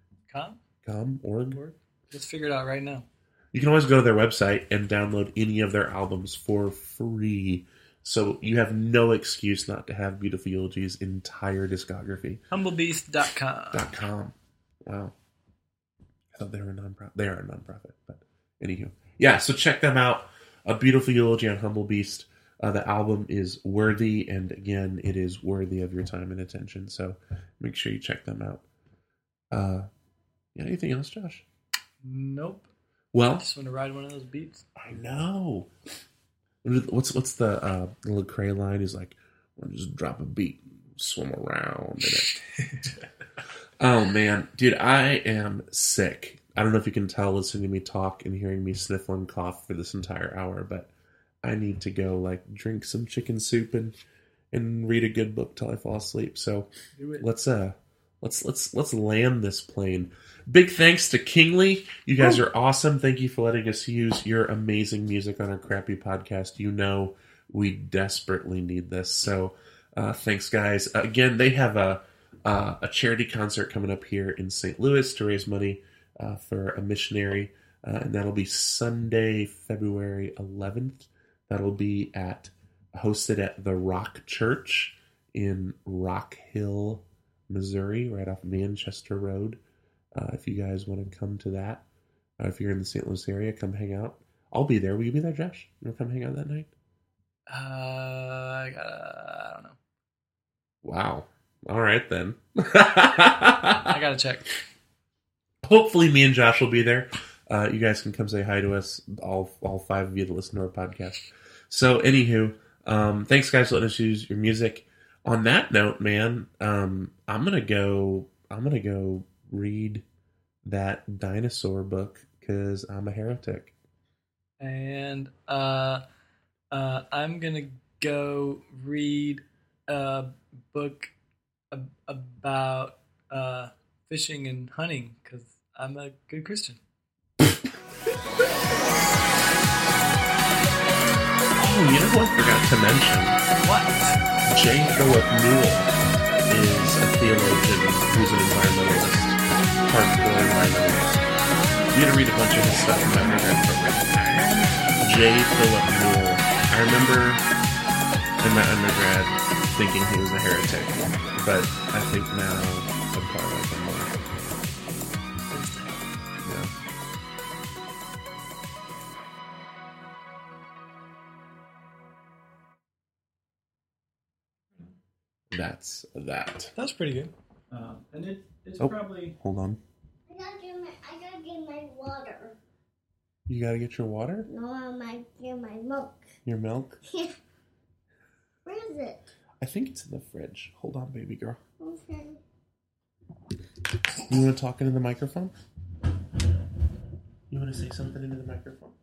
Org? Let's figure it out right now. You can always go to their website and download any of their albums for free. So you have no excuse not to have Beautiful Eulogy's entire discography. Humblebeast.com. Wow. I thought they were a nonprofit. They are a nonprofit. But anywho. Yeah, so check them out. A Beautiful Eulogy on Humble Beast. The album is worthy, and again, it is worthy of your time and attention. So make sure you check them out. Anything else, Josh? Nope. Well, I just want to ride one of those beats. I know. What's the Lecrae line? He's like, "We'll just drop a beat, swim around in it." Oh man, dude, I am sick. I don't know if you can tell listening to me talk and hearing me sniffle and cough for this entire hour, but I need to go drink some chicken soup and read a good book till I fall asleep. So let's land this plane. Big thanks to Kingly. You guys are awesome. Thank you for letting us use your amazing music on our crappy podcast. You know we desperately need this. So thanks, guys. Again, they have a charity concert coming up here in St. Louis to raise money for a missionary. And that'll be Sunday, February 11th. That'll be hosted at the Rock Church in Rock Hill, Missouri, right off Manchester Road. If you guys want to come to that, if you're in the St. Louis area, come hang out. I'll be there. Will you be there, Josh? You want to come hang out that night? I don't know. Wow. All right, then. I got to check. Hopefully me and Josh will be there. You guys can come say hi to us, all five of you that listen to our podcast. So, anywho, thanks, guys, for letting us use your music. On that note, man, I'm gonna go read that dinosaur book because I'm a heretic. And I'm gonna go read a book about fishing and hunting because I'm a good Christian. Oh, you know what I forgot to mention? What? J. Philip Newell is a theologian who's an environmentalist, hardcore environmentalist. You gotta read a bunch of his stuff in my undergrad program. J. Philip Newell. I remember in my undergrad thinking he was a heretic, but I think now I'm probably like him more. Yeah. That's that. That was pretty good. And it's probably... Hold on. I gotta get my water. You gotta get your water? No, I might get my milk. Your milk? Yeah. Where is it? I think it's in the fridge. Hold on, baby girl. Okay. You want to talk into the microphone? You want to say something into the microphone?